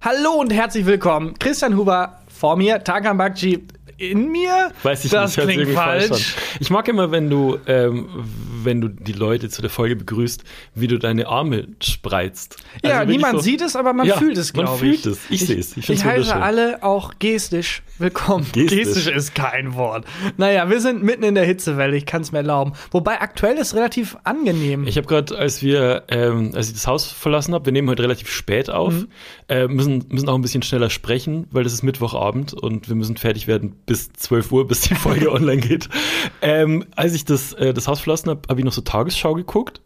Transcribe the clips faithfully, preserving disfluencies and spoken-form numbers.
Hallo und herzlich willkommen. Christian Huber vor mir, Tarkan Bakci in mir. Weiß ich das nicht, klingt irgendwie falsch. falsch an. Ich mag immer, wenn du, ähm, wenn du die Leute zu der Folge begrüßt, wie du deine Arme spreizt. Ja, also niemand so, sieht es, aber man ja, fühlt es, glaube ich. Man fühlt es. Ich, ich sehe es. Ich, ich heiße alle auch gestisch willkommen. Gestisch. Gestisch ist kein Wort. Naja, wir sind mitten in der Hitzewelle, ich kann es mir erlauben. Wobei aktuell ist relativ angenehm. Ich habe gerade, als wir, ähm, als ich das Haus verlassen habe, wir nehmen heute relativ spät auf, mhm. äh, müssen, müssen auch ein bisschen schneller sprechen, weil das ist Mittwochabend und wir müssen fertig werden bis zwölf Uhr, bis die Folge online geht. Ähm, als ich das, äh, das Haus verlassen habe, habe ich noch so Tagesschau geguckt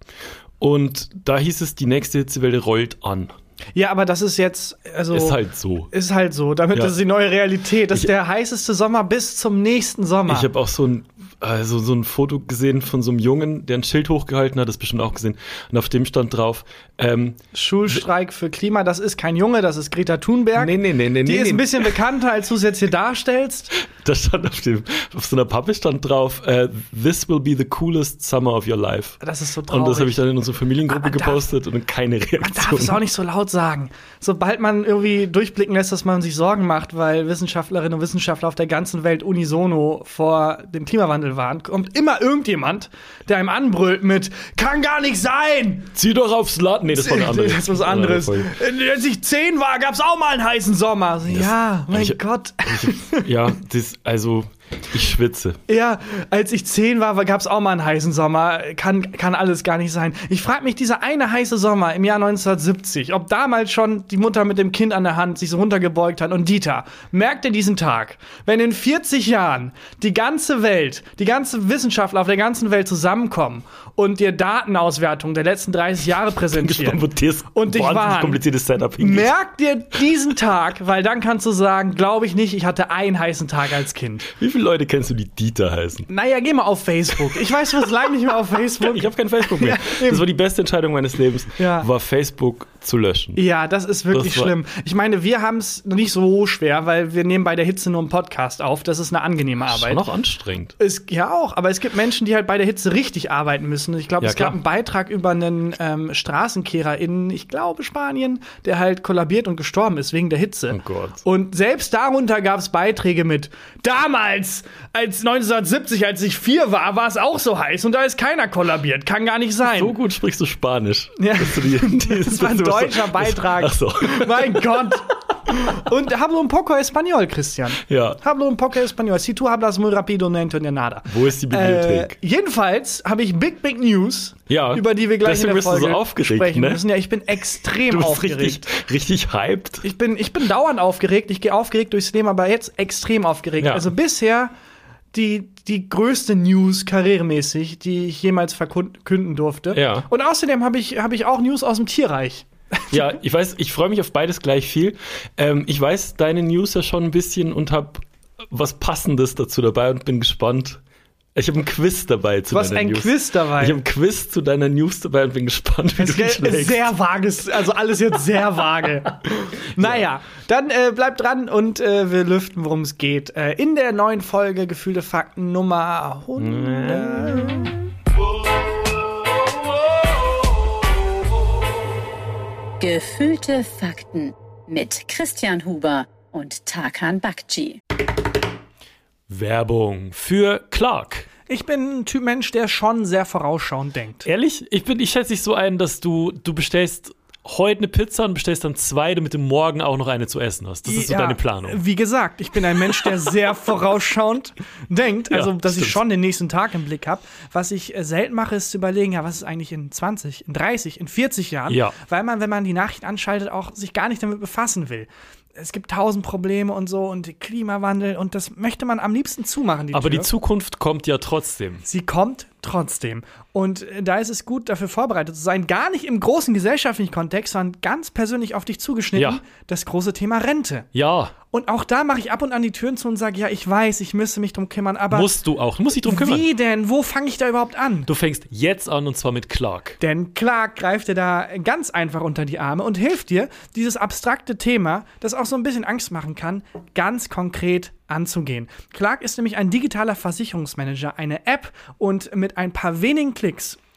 und da hieß es, die nächste Hitzewelle rollt an. Ja, aber das ist jetzt, also. Ist halt so. Ist halt so. Damit ja. ist die neue Realität. Das ich, ist der heißeste Sommer bis zum nächsten Sommer. Ich habe auch so ein, also so ein Foto gesehen von so einem Jungen, der ein Schild hochgehalten hat, das bestimmt auch gesehen. Und auf dem stand drauf, ähm, Schulstreik für Klima, das ist kein Junge, das ist Greta Thunberg. Nee, nee, nee, nee. Die nee, ist nee. ein bisschen bekannter, als du es jetzt hier darstellst. Da stand auf dem, auf so einer Pappe stand drauf, uh, this will be the coolest summer of your life. Das ist so traurig. Und das habe ich dann in unsere Familiengruppe darf, gepostet und keine Reaktion. Man darf es auch nicht so laut sagen. Sobald man irgendwie durchblicken lässt, dass man sich Sorgen macht, weil Wissenschaftlerinnen und Wissenschaftler auf der ganzen Welt unisono vor dem Klimawandel waren, kommt immer irgendjemand, der einem anbrüllt mit „Kann gar nicht sein!“ Zieh doch aufs Land. Nee, das war eine andere. Das ist was anderes. Ja, als ich zehn war, gab es auch mal einen heißen Sommer. Das, ja, mein ich, Gott. Ich, ja, das, also, ich schwitze. Ja, als ich zehn war, gab es auch mal einen heißen Sommer. Kann, kann alles gar nicht sein. Ich frage mich, dieser eine heiße Sommer im Jahr neunzehnhundertsiebzig, ob damals schon die Mutter mit dem Kind an der Hand sich so runtergebeugt hat. Und Dieter, merkt ihr diesen Tag, wenn in vierzig Jahren die ganze Welt, die ganze Wissenschaftler auf der ganzen Welt zusammenkommen und dir Datenauswertungen der letzten dreißig Jahre präsentieren gespannt, und dich warnen, kompliziertes Setup hingeht. Merkt dir diesen Tag, weil dann kannst du sagen, glaube ich nicht, ich hatte einen heißen Tag als Kind. Wie viele Leute kennst du, die Dieter heißen? Naja, geh mal auf Facebook. Ich weiß, du bist lange nicht mehr auf Facebook. Ich habe kein Facebook mehr. Ja, das war die beste Entscheidung meines Lebens, ja. war Facebook zu löschen. Ja, das ist wirklich das schlimm. Ich meine, wir haben es nicht so schwer, weil wir nehmen bei der Hitze nur einen Podcast auf. Das ist eine angenehme Arbeit. Schon auch anstrengend. Es, ja, auch. Aber es gibt Menschen, die halt bei der Hitze richtig arbeiten müssen. Ich glaube, ja, es gab klar. einen Beitrag über einen ähm, Straßenkehrer in, ich glaube, Spanien, der halt kollabiert und gestorben ist wegen der Hitze. Oh Gott. Und selbst darunter gab es Beiträge mit damals, als neunzehnhundertsiebzig, als ich vier war, war es auch so heiß und da ist keiner kollabiert. Kann gar nicht sein. So gut sprichst du Spanisch. Ja. Dass du die, die, das war ein deutscher so, Beitrag. Ach so. Mein Gott. Und hablo un poco español, Christian. Ja. Hablo un poco español. Si tú hablas muy rápido, no entiendo nada. Wo ist die Bibliothek? Äh, jedenfalls habe ich Big, Big News, ja. über die wir gleich Deswegen in der Folge bist du so aufgeregt, sprechen ne? müssen. Ja, ich bin extrem du bist aufgeregt. Richtig, richtig hyped. Ich bin, ich bin dauernd aufgeregt. Ich gehe aufgeregt durchs Leben, aber jetzt extrem aufgeregt. Ja. Also bisher die, die größte News karrieremäßig, die ich jemals verkünden durfte. Ja. Und außerdem habe ich, hab ich auch News aus dem Tierreich. Ja, ich weiß, ich freue mich auf beides gleich viel. Ähm, ich weiß deine News ja schon ein bisschen und habe was Passendes dazu dabei und bin gespannt. Ich habe ein Quiz dabei zu Was, deiner ein News. Quiz dabei? Ich habe ein Quiz zu deiner News dabei und bin gespannt, wie das du dich schlägst. Sehr vages, also alles jetzt sehr vage. Naja, dann äh, bleibt dran und äh, wir lüften, worum es geht. Äh, in der neuen Folge Gefühlte Fakten Nummer hundert. Gefühlte Fakten mit Christian Huber und Tarkan Bakci. Werbung für Clark. Ich bin ein Typ Mensch, der schon sehr vorausschauend denkt. Ehrlich? Ich bin, ich schätze dich so ein, dass du, du bestellst heute eine Pizza und bestellst dann zwei, damit du morgen auch noch eine zu essen hast. Das ist so ja, deine Planung. Wie gesagt, ich bin ein Mensch, der sehr vorausschauend denkt. Also, Ja, dass stimmt. ich schon den nächsten Tag im Blick habe. Was ich äh, selten mache, ist zu überlegen, ja, was ist eigentlich in zwanzig, in dreißig, in vierzig Jahren? Ja. Weil man, wenn man die Nachrichten anschaltet, auch sich gar nicht damit befassen will. Es gibt tausend Probleme und so und Klimawandel und das möchte man am liebsten zumachen, die Aber Tür. die Zukunft kommt ja trotzdem. Sie kommt trotzdem. Und äh, da ist es gut, dafür vorbereitet zu sein. Gar nicht im großen gesellschaftlichen Kontext, sondern ganz persönlich auf dich zugeschnitten. Ja. Das große Thema Rente. Ja, Und auch da mache ich ab und an die Türen zu und sage, ja, ich weiß, ich müsste mich drum kümmern, aber musst du auch. Du musst dich drum kümmern. wie denn? Wo fange ich da überhaupt an? Du fängst jetzt an und zwar mit Clark. Denn Clark greift dir da ganz einfach unter die Arme und hilft dir, dieses abstrakte Thema, das auch so ein bisschen Angst machen kann, ganz konkret anzugehen. Clark ist nämlich ein digitaler Versicherungsmanager, eine App und mit ein paar wenigen Klicks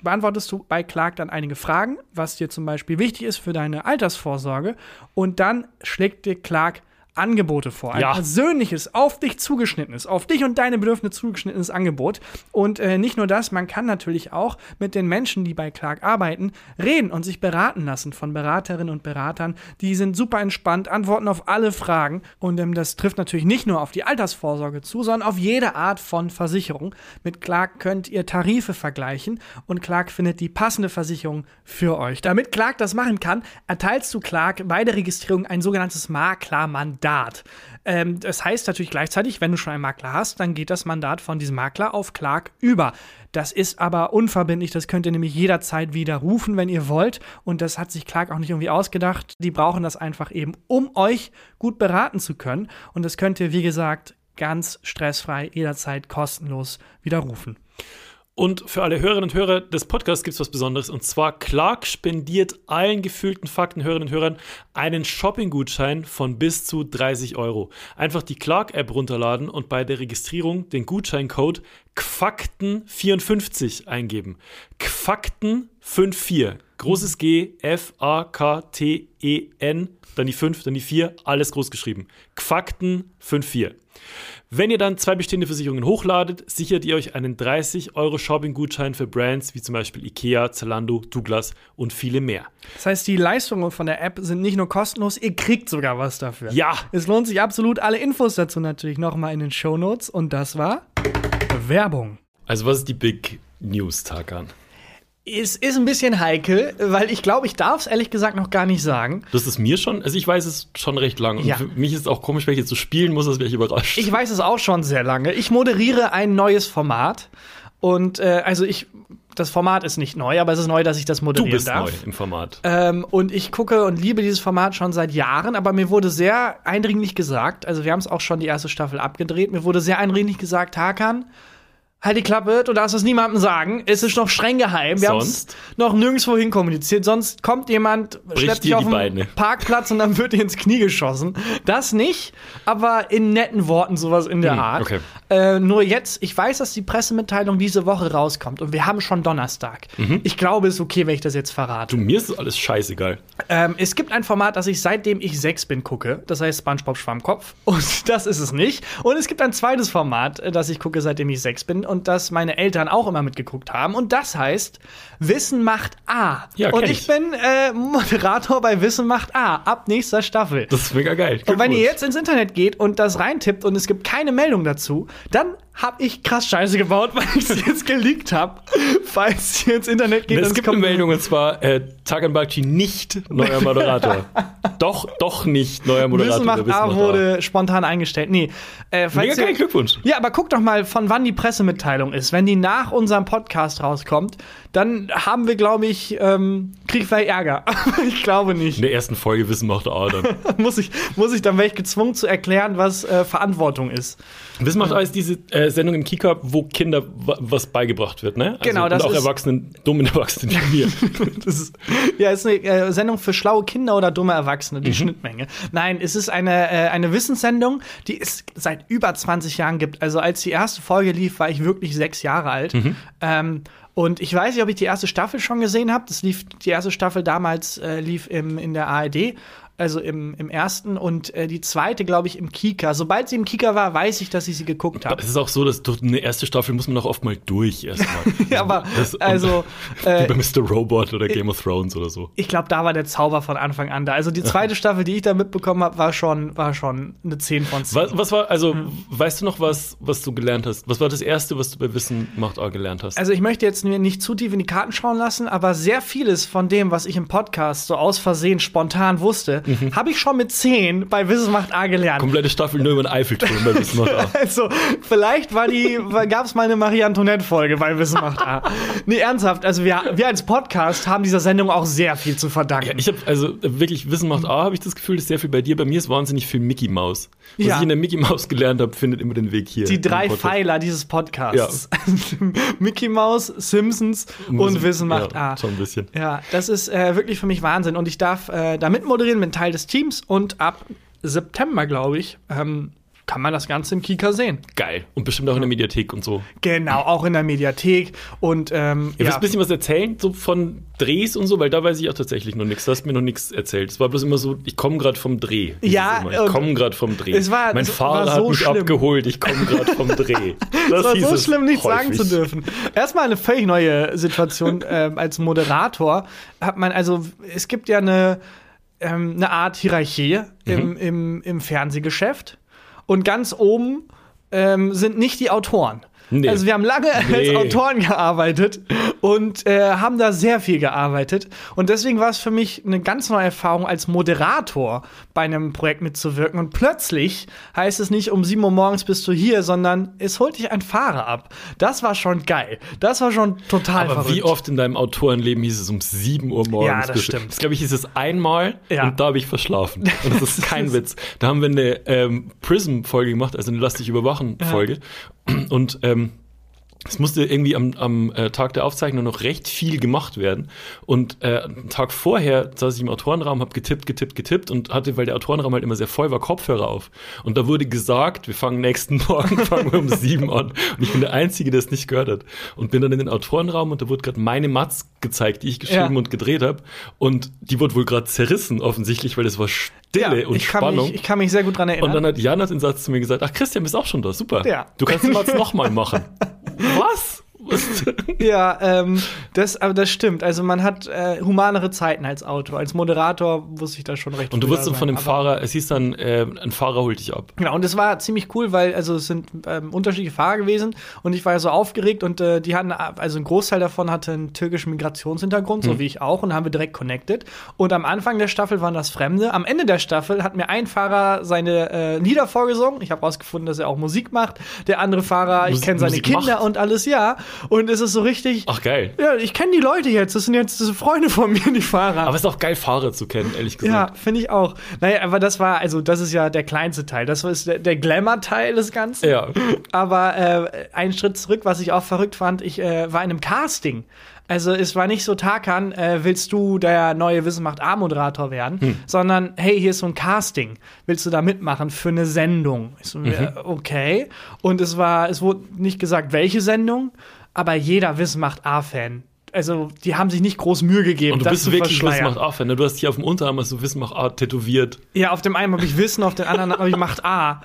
beantwortest du bei Clark dann einige Fragen, was dir zum Beispiel wichtig ist für deine Altersvorsorge. Und dann schlägt dir Clark Angebote vor. Ein ja. persönliches, auf dich zugeschnittenes, auf dich und deine Bedürfnisse zugeschnittenes Angebot. Und äh, nicht nur das, man kann natürlich auch mit den Menschen, die bei Clark arbeiten, reden und sich beraten lassen von Beraterinnen und Beratern. Die sind super entspannt, antworten auf alle Fragen. Und ähm, das trifft natürlich nicht nur auf die Altersvorsorge zu, sondern auf jede Art von Versicherung. Mit Clark könnt ihr Tarife vergleichen und Clark findet die passende Versicherung für euch. Damit Clark das machen kann, erteilst du Clark bei der Registrierung ein sogenanntes Maklermandat. Ähm, das heißt natürlich gleichzeitig, wenn du schon einen Makler hast, dann geht das Mandat von diesem Makler auf Clark über. Das ist aber unverbindlich, das könnt ihr nämlich jederzeit widerrufen, wenn ihr wollt. Und das hat sich Clark auch nicht irgendwie ausgedacht. Die brauchen das einfach eben, um euch gut beraten zu können. Und das könnt ihr, wie gesagt, ganz stressfrei jederzeit kostenlos widerrufen. Und für alle Hörerinnen und Hörer des Podcasts gibt es was Besonderes. Und zwar, Clark spendiert allen gefühlten Faktenhörerinnen und Hörern einen Shopping-Gutschein von bis zu dreißig Euro. Einfach die Clark-App runterladen und bei der Registrierung den Gutscheincode G F A K T E N vierundfünfzig eingeben. G F A K T E N fünfundfünfzig. Großes G, F A K T E N, dann die fünf, dann die vier, alles groß geschrieben. G F A K T E N fünfundfünfzig. Wenn ihr dann zwei bestehende Versicherungen hochladet, sichert ihr euch einen dreißig Euro Shopping-Gutschein für Brands wie zum Beispiel Ikea, Zalando, Douglas und viele mehr. Das heißt, die Leistungen von der App sind nicht nur kostenlos, ihr kriegt sogar was dafür. Ja! Es lohnt sich absolut. Alle Infos dazu natürlich nochmal in den Shownotes. Und das war Werbung. Also was ist die Big News, Tarkan? Es ist ein bisschen heikel, weil ich glaube, ich darf es ehrlich gesagt noch gar nicht sagen. Das ist mir schon, also ich weiß es schon recht lange. Und Ja. für mich ist es auch komisch, wenn ich jetzt so spielen muss, als wäre ich überrascht. Ich weiß es auch schon sehr lange. Ich moderiere ein neues Format. Und äh, also ich, das Format ist nicht neu, aber es ist neu, dass ich das du moderieren bist darf. neu im Format. Ähm, und ich gucke und liebe dieses Format schon seit Jahren, aber mir wurde sehr eindringlich gesagt, also wir haben es auch schon die erste Staffel abgedreht, mir wurde sehr eindringlich gesagt, Tarkan, halt die Klappe, du darfst es niemandem sagen. Es ist noch streng geheim. Wir haben es noch nirgendwo hin kommuniziert. Sonst kommt jemand, schleppt dich auf den Parkplatz und dann wird dir ins Knie geschossen. Das nicht, aber in netten Worten sowas in der hm, Art. Okay. Äh, nur jetzt, ich weiß, dass die Pressemitteilung diese Woche rauskommt und wir haben schon Donnerstag. Mhm. Ich glaube, es ist okay, wenn ich das jetzt verrate. Du, mir ist das alles scheißegal. Ähm, es gibt ein Format, das ich seitdem ich sechs bin gucke. Das heißt SpongeBob Schwammkopf. Und das ist es nicht. Und es gibt ein zweites Format, das ich gucke, seitdem ich sechs bin. Und das meine Eltern auch immer mitgeguckt haben. Und das heißt Wissen macht A. Ja, und kenn ich ich. bin äh, Moderator bei Wissen macht A. Ab nächster Staffel. Das ist mega geil. Und wenn ihr jetzt ins Internet geht und das reintippt und es gibt keine Meldung dazu, dann hab ich krass Scheiße gebaut, weil ich es jetzt geleakt habe. Falls ihr ins Internet geht, es und gibt eine Meldung, und zwar äh, Tarkan Bakci nicht neuer Moderator. doch, doch nicht neuer Moderator. Wissen macht Wissen A macht wurde spontan eingestellt. Nee. Äh, falls Mega ihr- geil, Glückwunsch. Ja, aber guck doch mal, von wann die Pressemitteilung ist. Wenn die nach unserem Podcast rauskommt, dann haben wir, glaube ich, ähm, krieg ich vielleicht Ärger. Ich glaube nicht. In der ersten Folge Wissen macht A dann. muss, ich, muss ich dann wäre ich gezwungen zu erklären, was äh, Verantwortung ist. Wissen macht A ist diese äh, Sendung im Kika, wo Kinder wa- was beigebracht wird, ne? Also, Genau, das und auch ist- Erwachsenen, dummen Erwachsenen wie mir. Das ist, ja, ist eine äh, Sendung für schlaue Kinder oder dumme Erwachsene, die Schnittmenge. Nein, es ist eine, äh, eine Wissenssendung, die es seit über zwanzig Jahren gibt. Also als die erste Folge lief, war ich wirklich sechs Jahre alt. Ähm, und ich weiß nicht, ob ich die erste Staffel schon gesehen habe. Das lief, die erste Staffel damals äh, lief im, in der A R D. Also im, im ersten und äh, die zweite, glaube ich, im Kika. Sobald sie im Kika war, weiß ich, dass ich sie geguckt habe. Es ist auch so, dass durch eine erste Staffel muss man auch oft mal durch erstmal. Ja, aber Das- und- also Wie äh, bei Mister Robot oder Game of Thrones oder so. ich glaube, da war der Zauber von Anfang an da. Also die zweite Staffel, die ich da mitbekommen habe, war schon, war schon eine zehn von zehn. Was, was war, also, weißt du noch, was, was du gelernt hast? Was war das Erste, was du bei Wissen macht A gelernt hast? Also ich möchte jetzt mir nicht zu tief in die Karten schauen lassen, aber sehr vieles von dem, was ich im Podcast so aus Versehen spontan wusste, habe ich schon mit zehn bei Wissen macht A gelernt. Komplette Staffel nur über den Eiffelturm bei Wissen macht A. Also, vielleicht war die, gab es mal eine Marie-Antoinette-Folge bei Wissen macht A. Nee, ernsthaft, also wir, wir als Podcast haben dieser Sendung auch sehr viel zu verdanken. Ja, ich habe also wirklich Wissen macht A, habe ich das Gefühl, ist sehr viel bei dir. Bei mir ist wahnsinnig viel Mickey Mouse. Was Ja. ich in der Mickey Mouse gelernt habe, findet immer den Weg hier. Die im drei Podcast. Pfeiler dieses Podcasts. Mickey Mouse, Simpsons und Wissen macht ja, A. Schon ein bisschen. Ja, das ist äh, wirklich für mich Wahnsinn. Und ich darf äh, da mitmoderieren, bin Teil des Teams. Und ab September, glaube ich, ähm, kann man das Ganze im Kika sehen. Geil. Und bestimmt auch in der Mediathek und so. Genau, auch in der Mediathek. Und ähm, Ihr ja. willst ein bisschen was erzählen, so von Drehs und so, weil da weiß ich auch tatsächlich noch nichts. Du hast mir noch nichts erzählt. Es war bloß immer so, ich komme gerade vom Dreh. Ja, immer. Ich komme gerade vom Dreh. Es war, mein es Fahrer war so hat mich schlimm. abgeholt, ich komme gerade vom Dreh. Das Es war hieß so es schlimm, nichts sagen häufig. zu dürfen. Erstmal eine völlig neue Situation ähm, als Moderator. Hat man, also, es gibt ja eine, ähm, eine Art Hierarchie im, Mhm. im, im Fernsehgeschäft. Und ganz oben ähm, sind nicht die Autoren. Nee. Also wir haben lange Nee. als Autoren gearbeitet und äh, haben da sehr viel gearbeitet. Und deswegen war es für mich eine ganz neue Erfahrung, als Moderator bei einem Projekt mitzuwirken. Und plötzlich heißt es nicht, um sieben Uhr morgens bist du hier, sondern es holt dich ein Fahrer ab. Das war schon geil. Das war schon total Aber verrückt. wie oft in deinem Autorenleben hieß es um sieben Uhr morgens? Ja, das bist du- stimmt. Das glaube ich, hieß es einmal Ja. und da habe ich verschlafen. Und das ist kein Witz. Da haben wir eine ähm, Prism-Folge gemacht, also eine Lass dich überwachen-Folge. Und ähm, es musste irgendwie am, am äh, Tag der Aufzeichnung noch recht viel gemacht werden. Und äh, einen Tag vorher saß ich im Autorenraum, habe getippt, getippt, getippt und hatte, weil der Autorenraum halt immer sehr voll war, Kopfhörer auf. Und da wurde gesagt, wir fangen nächsten Morgen fangen wir um sieben an. Und ich bin der Einzige, der es nicht gehört hat. Und bin dann in den Autorenraum und da wurde gerade meine Matz gezeigt, die ich geschrieben Ja. und gedreht habe. Und die wurde wohl gerade zerrissen, offensichtlich, weil es war Stille ja, und ich kann Spannung. Mich, ich kann mich sehr gut dran erinnern. Und dann hat Jan hat den Satz zu mir gesagt, ach, Christian, bist auch schon da, super. Ja. Du kannst den Matz nochmal machen. Was? Was? Ja, ähm, das, aber das stimmt. Also man hat äh, humanere Zeiten als Autor. Als Moderator wusste ich da schon recht Und du früh wurdest da dann von sein. dem Aber- Fahrer, es hieß dann, äh, ein Fahrer holt dich ab. Genau, und es war ziemlich cool, weil also es sind ähm, unterschiedliche Fahrer gewesen und ich war ja so aufgeregt und äh, die hatten, also ein Großteil davon hatte einen türkischen Migrationshintergrund, so wie ich auch, und haben wir direkt connected. Und am Anfang der Staffel waren das Fremde. Am Ende der Staffel hat mir ein Fahrer seine äh, Lieder vorgesungen. Ich habe rausgefunden, dass er auch Musik macht. Der andere Fahrer, ich Musik- kenne seine Musik Kinder macht? und alles, ja. Und es ist so richtig, Ach, geil. ja, ich kenne die Leute jetzt. Das sind jetzt diese Freunde von mir, die Fahrer. Aber es ist auch geil, Fahrer zu kennen, ehrlich Ja, gesagt. finde ich auch. Naja, aber das war, also das ist ja der kleinste Teil. Das ist der, der Glamour-Teil des Ganzen. Ja. Aber äh, einen Schritt zurück, was ich auch verrückt fand, ich äh, war in einem Casting. Also es war nicht so, Tarkan, äh, willst du der neue Wissen macht A-Moderator werden, Hm. sondern hey, hier ist so ein Casting. Willst du da mitmachen für eine Sendung? Ich so, Mhm. äh, okay. Und es war, es wurde nicht gesagt, welche Sendung, aber jeder Wissen macht A-Fan. Also, die haben sich nicht groß Mühe gegeben, Und du das bist zu wirklich verschleiern. Wissen macht A-Fan. Ne? Du hast hier auf dem Unterarm hast du Wissen macht A tätowiert. Ja, auf dem einen habe ich Wissen, auf dem anderen habe ich Macht A.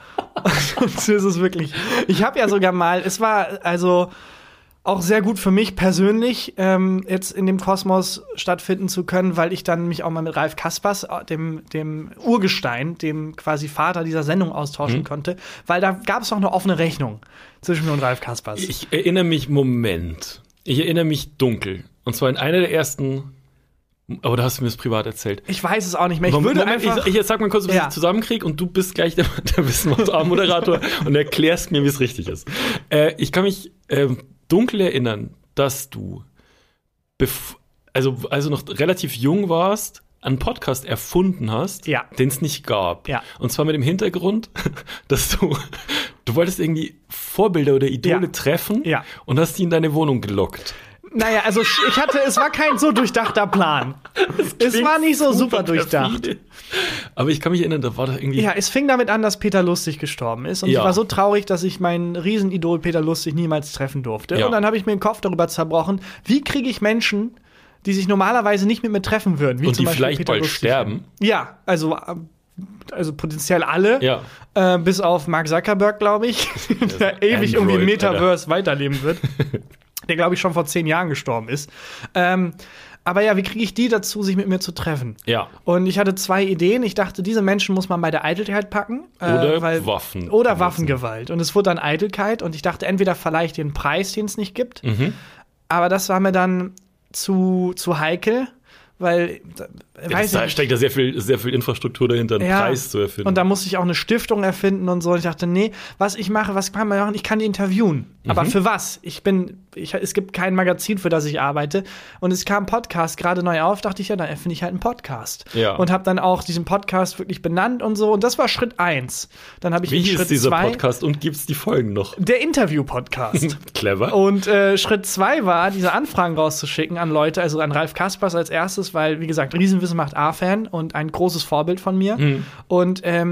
Und so ist es wirklich. Ich habe ja sogar mal, es war also auch sehr gut für mich persönlich, ähm, jetzt in dem Kosmos stattfinden zu können, weil ich dann mich auch mal mit Ralf Kaspers, dem, dem Urgestein, dem quasi Vater dieser Sendung austauschen Mhm. konnte, weil da gab es noch eine offene Rechnung zwischen mir und Ralf Kaspers. Ich erinnere mich, Moment. Ich erinnere mich dunkel. Und zwar in einer der ersten, aber da hast du mir das privat erzählt. Ich weiß es auch nicht mehr. Ich Moment, würde Moment, einfach ich, ich sag mal kurz, was Ja. ich zusammenkriege und du bist gleich der, der Wissen macht A-Moderator und erklärst mir, wie es richtig ist. Äh, ich kann mich ähm, dunkel erinnern, dass du, bef- also, also noch relativ jung warst, einen Podcast erfunden hast, Ja. den es nicht gab. Ja. Und zwar mit dem Hintergrund, dass du, du wolltest irgendwie Vorbilder oder Idole Ja. treffen Ja. und hast die in deine Wohnung gelockt. Naja, also ich hatte, es war kein so durchdachter Plan. Es war nicht so super durchdacht. perfide. Aber ich kann mich erinnern, da war doch irgendwie. Ja, es fing damit an, dass Peter Lustig gestorben ist. Und Ja. ich war so traurig, dass ich meinen Riesenidol Peter Lustig niemals treffen durfte. Ja. Und dann habe ich mir den Kopf darüber zerbrochen, wie kriege ich Menschen, die sich normalerweise nicht mit mir treffen würden. Wie und zum die Beispiel vielleicht Peter bald Lustig. sterben. Ja, also, ähm, also potenziell alle. Ja. Äh, bis auf Mark Zuckerberg, glaube ich, der ewig irgendwie im Android, Metaverse weiterleben wird. Der, glaube ich, schon vor zehn Jahren gestorben ist. Ähm, aber ja, wie kriege ich die dazu, sich mit mir zu treffen? Ja. Und ich hatte zwei Ideen. Ich dachte, diese Menschen muss man bei der Eitelkeit packen. äh, Oder weil, Waffen. Oder benutzen. Waffengewalt. Und es wurde dann Eitelkeit. Und ich dachte, entweder verleihe ich den Preis, den es nicht gibt. Mhm. Aber das war mir dann zu, zu heikel. Weil, äh, Ja, weiß da ich nicht. steckt da sehr viel, sehr viel Infrastruktur dahinter, einen Ja. Preis zu erfinden. Und da musste ich auch eine Stiftung erfinden und so. Und ich dachte, nee, was ich mache, was kann man machen? Ich kann die interviewen. Aber für was? Ich bin, ich, es gibt kein Magazin, für das ich arbeite. Und es kam ein Podcast gerade neu auf, dachte ich, ja, dann erfinde ich halt einen Podcast. Ja. Und habe dann auch diesen Podcast wirklich benannt und so. Und das war Schritt eins. Dann habe ich Wie in hieß Schritt dieser zwei Podcast und gibt's die Folgen noch? der Interview-Podcast. Clever. Und äh, Schritt zwei war, diese Anfragen rauszuschicken an Leute, also an Ralf Kaspers als erstes, weil, wie gesagt, Riesenwissen macht A-Fan und ein großes Vorbild von mir. Mhm. Und ähm,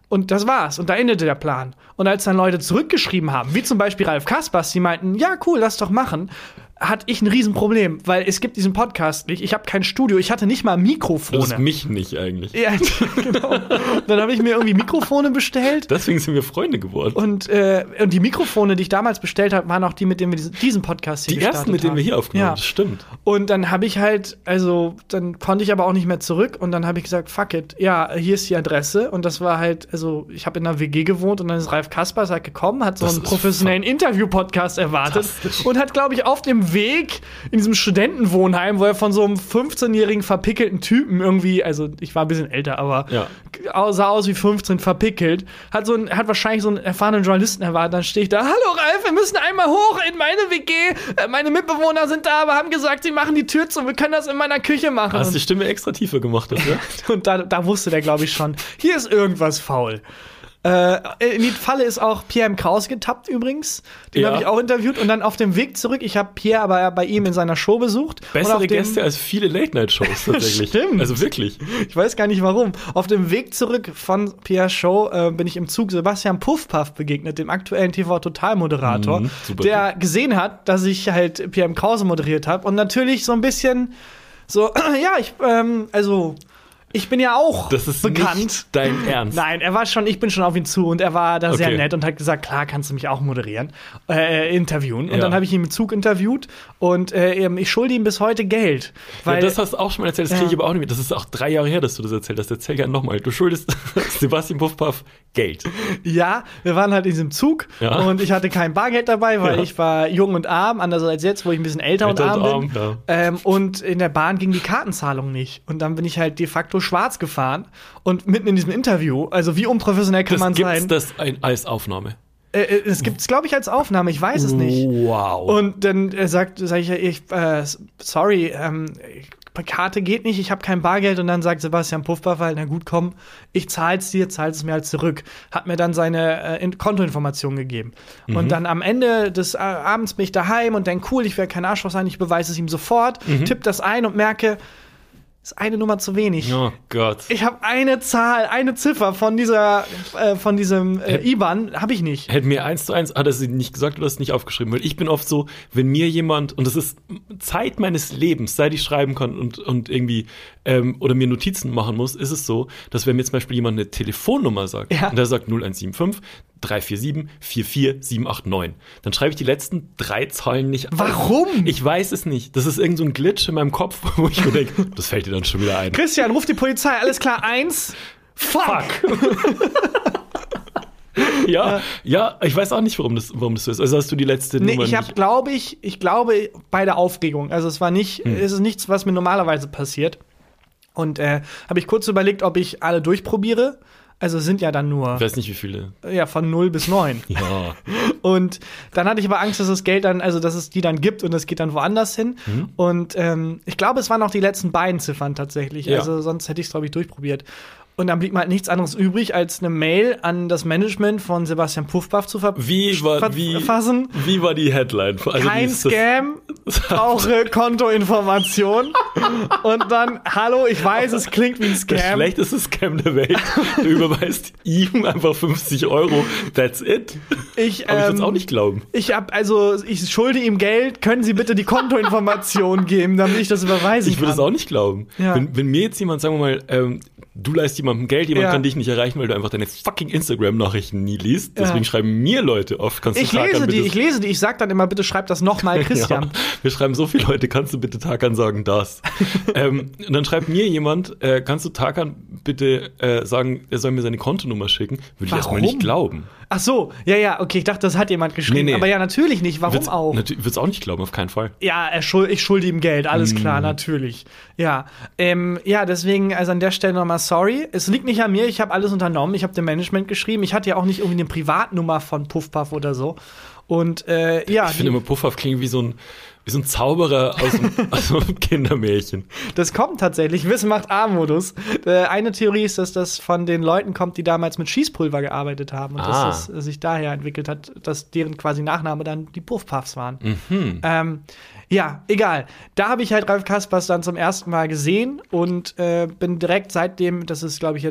Und das war's. Und da endete der Plan. Und als dann Leute zurückgeschrieben haben, wie zum Beispiel Ralf Kaspers, die meinten, ja, cool, lass doch machen, hatte ich ein Riesenproblem, weil es gibt diesen Podcast nicht. Ich habe kein Studio, ich hatte nicht mal Mikrofone. Das ist mich nicht eigentlich. Ja, genau. Dann habe ich mir irgendwie Mikrofone bestellt. Deswegen sind wir Freunde geworden. Und, äh, und die Mikrofone, die ich damals bestellt habe, waren auch die, mit denen wir diesen Podcast hier die gestartet ersten, mit denen haben. wir hier aufgenommen Ja. haben, das stimmt. Und dann habe ich halt, also, dann konnte ich aber auch nicht mehr zurück. Und dann habe ich gesagt, fuck it, ja, hier ist die Adresse. Und das war halt, also, ich habe in einer W G gewohnt und dann ist Ralf Kaspers halt gekommen, hat so Das einen ist professionellen Interview-Podcast erwartet und hat, glaube ich, auf dem Weg in diesem Studentenwohnheim, wo er von so einem fünfzehnjährigen verpickelten Typen irgendwie, also ich war ein bisschen älter, aber Ja. sah aus wie fünfzehn, verpickelt, hat so ein, hat wahrscheinlich so einen erfahrenen Journalisten erwartet. Dann stehe ich da, hallo Ralf, wir müssen einmal hoch in meine W G. Äh, Meine Mitbewohner sind da, aber haben gesagt, sie machen die Tür zu, wir können das in meiner Küche machen. Hast du die Stimme extra tiefer gemacht, oder? Und da, da wusste der, glaube ich, schon, hier ist irgendwas faul. Äh, in die Falle ist auch Pierre M. Krause getappt übrigens. Den Ja. habe ich auch interviewt. Und dann auf dem Weg zurück, ich habe Pierre aber bei ihm in seiner Show besucht. Und Bessere auf dem, Gäste als viele Late-Night-Shows tatsächlich. Stimmt. Also wirklich. Ich weiß gar nicht warum. Auf dem Weg zurück von Pierres Show äh, bin ich im Zug Sebastian Puffpaff begegnet, dem aktuellen T V-Total-Moderator, Mhm, super. der gesehen hat, dass ich halt Pierre M. Krause moderiert habe. Und natürlich so ein bisschen so, ja, ich, ähm, also ich bin ja auch Das ist bekannt. nicht dein Ernst. Nein, er war schon, ich bin schon auf ihn zu und er war da sehr Okay. nett und hat gesagt, klar, kannst du mich auch moderieren, äh, interviewen. Und Ja. dann habe ich ihn im Zug interviewt und äh, eben, ich schulde ihm bis heute Geld. Weil, Ja, das hast du auch schon mal erzählt, das Ja. kriege ich aber auch nicht mit. Das ist auch drei Jahre her, dass du das erzählt hast. Erzähl gerne nochmal. Du schuldest Sebastian Puffpaff Geld. ja, wir waren halt in diesem Zug Ja. und ich hatte kein Bargeld dabei, weil Ja. ich war jung und arm, anders als jetzt, wo ich ein bisschen älter, Älter und und arm bin. arm, ähm, und in der Bahn ging die Kartenzahlung nicht. Und dann bin ich halt de facto schwarz gefahren und mitten in diesem Interview, also wie unprofessionell kann Das man gibt's sein? das ein, als Aufnahme. Äh, äh, es gibt's, glaube ich, als Aufnahme, ich weiß es nicht. Wow. Und dann äh, sagt, sag ich, ich äh, sorry, ähm, Karte geht nicht, ich habe kein Bargeld. Und dann sagt Sebastian Puffpaff halt, na gut, komm, ich zahl's dir, zahl's es mir halt zurück. Hat mir dann seine äh, In- Kontoinformationen gegeben. Mhm. Und dann am Ende des äh, Abends bin ich daheim und denk, cool, ich werde kein Arschloch sein, ich beweise es ihm sofort, Mhm. tipp das ein und merke, ist eine Nummer zu wenig. Oh Gott. Ich habe eine Zahl, eine Ziffer von dieser, äh, von diesem äh, I B A N, habe ich nicht. Hätte mir eins zu eins, hat er sie nicht gesagt oder hast nicht aufgeschrieben, weil ich bin oft so, wenn mir jemand, und das ist Zeit meines Lebens, seit ich schreiben kann und, und irgendwie, ähm, oder mir Notizen machen muss, ist es so, dass wenn mir zum Beispiel jemand eine Telefonnummer sagt, Ja. und der sagt null eins sieben fünf, drei vier sieben, vier vier sieben acht neun, dann schreibe ich die letzten drei Zahlen nicht auf. Warum? Ich weiß es nicht. Das ist irgend so ein Glitch in meinem Kopf, wo ich mir denke, das fällt dir dann schon wieder ein. Christian, ruf die Polizei, alles klar, eins. Fuck. Ja, ja, ich weiß auch nicht, warum das, warum das so ist. Also hast du die letzte Nee, Nummer ich habe, nicht. glaube ich, ich glaube bei der Aufregung. Also es war nicht, Hm. es ist nichts, was mir normalerweise passiert. Und äh, habe ich kurz überlegt, ob ich alle durchprobiere. Also es sind ja dann nur Ich weiß nicht, wie viele. ja von null bis neun. Ja. Und dann hatte ich aber Angst, dass das Geld dann, also dass es die dann gibt und es geht dann woanders hin. Mhm. Und ähm, ich glaube, es waren auch die letzten beiden Ziffern tatsächlich. Ja. Also sonst hätte ich es, glaube ich, durchprobiert. Und dann blieb mir halt nichts anderes übrig, als eine Mail an das Management von Sebastian Puffpaff zu ver Wie war, ver wie, verfassen. wie war die Headline? Also Kein die ist das- Scam, brauche Kontoinformation. Und dann, hallo, ich weiß, es klingt wie ein Der Scam. schlechteste Scam der Welt. Du überweist ihm einfach fünfzig Euro. That's it. Ich, Aber ich würde es ähm, auch nicht glauben. Ich hab, also, ich schulde ihm Geld. Können Sie bitte die Kontoinformation geben, damit ich das überweisen Ich würde es kann? auch nicht glauben. Ja. Wenn, wenn mir jetzt jemand, sagen wir mal, ähm, du leist jemandem Geld, jemand Ja. kann dich nicht erreichen, weil du einfach deine fucking Instagram-Nachrichten nie liest. Deswegen Ja. schreiben mir Leute oft, kannst du Ich Tarkan lese die, bitte- ich lese die. Ich sag dann immer, bitte schreib das nochmal, Christian. Ja, wir schreiben so viele Leute, kannst du bitte Tarkan sagen das? ähm, und dann schreibt mir jemand, äh, kannst du Tarkan bitte äh, sagen, er soll mir seine Kontonummer schicken? Würde ich erstmal Warum? nicht glauben. Ach so, ja, ja, okay, ich dachte, das hat jemand geschrieben. Nee, nee. Aber ja, natürlich nicht. Warum Wird's, auch? Natürlich, würde es auch nicht glauben, auf keinen Fall. Ja, er schuld, ich schulde ihm Geld, alles Mm. klar, natürlich. Ja, ähm, ja, deswegen, also an der Stelle nochmal sorry. Es liegt nicht an mir, ich habe alles unternommen, ich habe dem Management geschrieben. Ich hatte ja auch nicht irgendwie eine Privatnummer von Puffpuff oder so. Und äh, ja, Ich finde immer, Puffpuff klingt wie so ein, wie so ein Zauberer aus einem, aus einem Kindermärchen. das kommt tatsächlich. Wissen macht A-Modus. Äh, eine Theorie ist, dass das von den Leuten kommt, die damals mit Schießpulver gearbeitet haben und Ah. dass das äh, sich daher entwickelt hat, dass deren quasi Nachname dann die Puffpuffs waren. Mhm. Ähm, ja, egal. Da habe ich halt Ralf Kaspers dann zum ersten Mal gesehen und äh, bin direkt seitdem, das ist glaube ich jetzt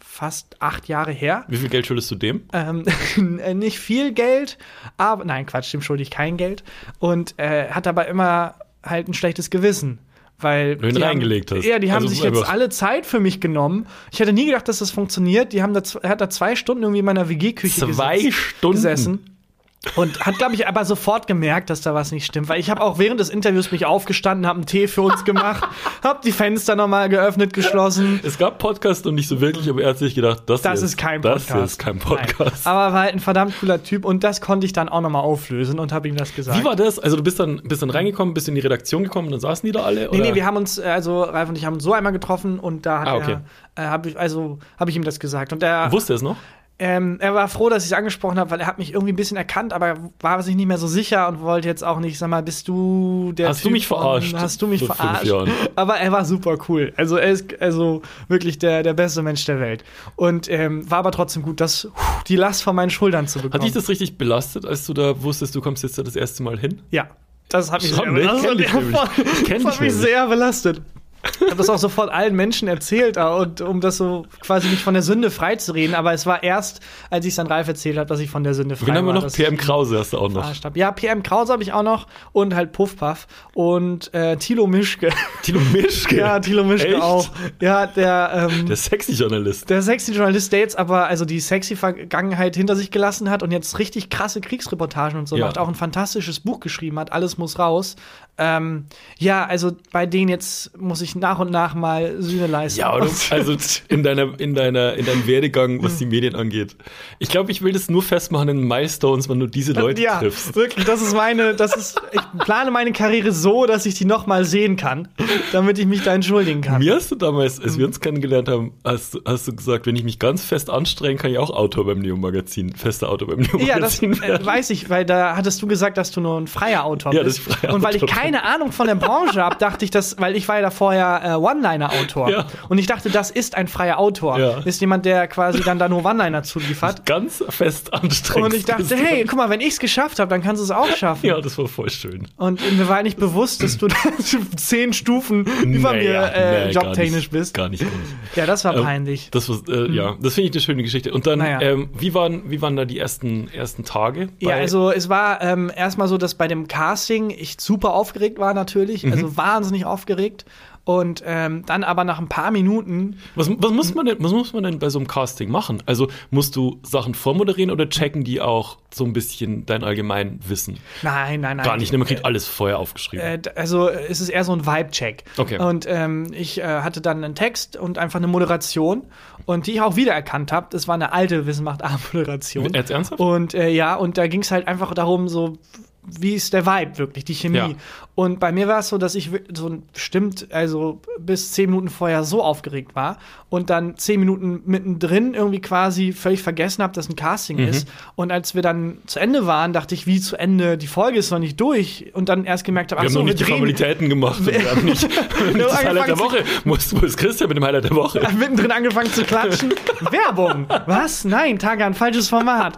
fast acht Jahre her. Wie viel Geld schuldest du dem? Ähm, nicht viel Geld, aber nein, Quatsch, dem schulde ich kein Geld. Und äh, hat aber immer halt ein schlechtes Gewissen. Weil du ihn die reingelegt haben, hast. Ja, die haben also sich jetzt alle Zeit für mich genommen. Ich hätte nie gedacht, dass das funktioniert. Die haben da, er hat da zwei Stunden irgendwie in meiner W G-Küche zwei gesetzt, Stunden gesessen. Und hat, glaube ich, aber sofort gemerkt, dass da was nicht stimmt. Weil ich habe auch während des Interviews mich aufgestanden, habe einen Tee für uns gemacht, habe die Fenster nochmal geöffnet, geschlossen. Es gab Podcast und nicht so wirklich, aber er hat sich gedacht, das, das ist, ist kein das Podcast. ist kein Podcast. Nein. Aber war halt ein verdammt cooler Typ und das konnte ich dann auch nochmal auflösen und habe ihm das gesagt. Wie war das? Also du bist dann, bist dann reingekommen, bist in die Redaktion gekommen und dann saßen die da alle? Nee, oder? nee, wir haben uns, also Ralf und ich haben uns so einmal getroffen und da hat ah, okay. er, äh, hab ich, also habe ich ihm das gesagt. Und er wusste er es noch? Ähm, er war froh, dass ich es angesprochen habe, weil er hat mich irgendwie ein bisschen erkannt, aber war sich nicht mehr so sicher und wollte jetzt auch nicht, sag mal, bist du der Hast Typ du mich verarscht? Von, hast du mich vor verarscht? Fünf Jahren. Aber er war super cool. Also er ist also wirklich der, der beste Mensch der Welt. Und ähm, war aber trotzdem gut, das, die Last von meinen Schultern zu bekommen. Hat dich das richtig belastet, als du da wusstest, du kommst jetzt da das erste Mal hin? Ja. Das hat mich Schon, sehr ne? belastet. Ich kenn dich nämlich. Ich kenn das dich hat mich nämlich. sehr belastet. Ich habe das auch sofort allen Menschen erzählt, und um das so quasi nicht von der Sünde frei zu reden. Aber es war erst, als ich es dann Ralf erzählt habe, dass ich von der Sünde frei Wen haben wir war. noch? P M Krause hast du auch noch. Ja, P M Krause habe ich auch noch und halt Puffpuff und äh, Thilo Mischke. Thilo Mischke? Ja, Thilo Mischke Echt? auch. Ja, der ähm, Der sexy Journalist. Der sexy Journalist, der jetzt aber also die sexy Vergangenheit hinter sich gelassen hat und jetzt richtig krasse Kriegsreportagen und so Ja. macht, auch ein fantastisches Buch geschrieben hat, Alles muss raus. Ähm, ja, also bei denen jetzt muss ich nach und nach mal Sühne leisten. Ja, oder, also in deiner, in deiner, in deinem Werdegang, was die Medien angeht. Ich glaube, ich will das nur festmachen in Milestones, wenn du diese Leute ja, triffst. Wirklich, das ist meine, das ist, ich plane meine Karriere so, dass ich die noch mal sehen kann, damit ich mich da entschuldigen kann. Mir hast du damals, als wir uns kennengelernt haben, hast, du- hast du gesagt, wenn ich mich ganz fest anstrenge, kann ich auch Autor beim Neo-Magazin, fester Autor beim Ja, das Neo-Magazin äh, werden. weiß ich, weil da hattest du gesagt, dass du nur ein freier Autor Ja, bist. dass ich freier und weil ich Autor bin. keine Ahnung von der Branche habe, dachte ich, dass, weil ich war ja da vorher äh, One-Liner-Autor. Ja. Und ich dachte, das ist ein freier Autor. Ja. Ist jemand, der quasi dann da nur One-Liner zuliefert. Ganz fest anstrengend. Und ich dachte, hey, guck mal, wenn ich es geschafft habe, dann kannst du es auch schaffen. Ja, das war voll schön. Und mir war nicht bewusst, dass du da zehn Stufen über Nee, mir ja, äh, nee, gar jobtechnisch nicht, bist. Gar nicht, gar nicht. Ja, das war Ähm, peinlich. Das war, äh, ja, das finde ich eine schöne Geschichte. Und dann, Naja. ähm, wie waren, wie waren da die ersten, ersten Tage? Ja, bei- also es war ähm, erstmal so, dass bei dem Casting ich super aufgeregt war natürlich, Mhm. also wahnsinnig aufgeregt. Und ähm, dann aber nach ein paar Minuten, Was, was, muss man denn, was muss man denn bei so einem Casting machen? Also musst du Sachen vormoderieren oder checken die auch so ein bisschen dein Allgemeinwissen? nein, nein, nein. Gar nicht, ne? Man kriegt alles vorher aufgeschrieben. Äh, d- also es ist eher so ein Vibe-Check. Okay. Und ähm, ich äh, hatte dann einen Text und einfach eine Moderation und die ich auch wiedererkannt habe. Das war eine alte Wissen macht A-Moderation. Jetzt ernsthaft? Und äh, ja, und da ging es halt einfach darum, so wie ist der Vibe wirklich, die Chemie. Ja. Und bei mir war es so, dass ich wir- so ein- bestimmt, also bis zehn Minuten vorher so aufgeregt war und dann zehn Minuten mittendrin irgendwie quasi völlig vergessen habe, dass ein Casting Mhm. ist. Und als wir dann zu Ende waren, dachte ich, wie zu Ende, die Folge ist noch nicht durch. Und dann erst gemerkt habe, wir ach haben so, noch nicht wir die drehen Formalitäten gemacht. Und wir haben nicht, wir haben nicht das Highlight der Woche. Wo ist, wo ist Christian mit dem Highlight der Woche? mittendrin angefangen zu klatschen. Werbung. Was? Nein, Tagan, falsches Format.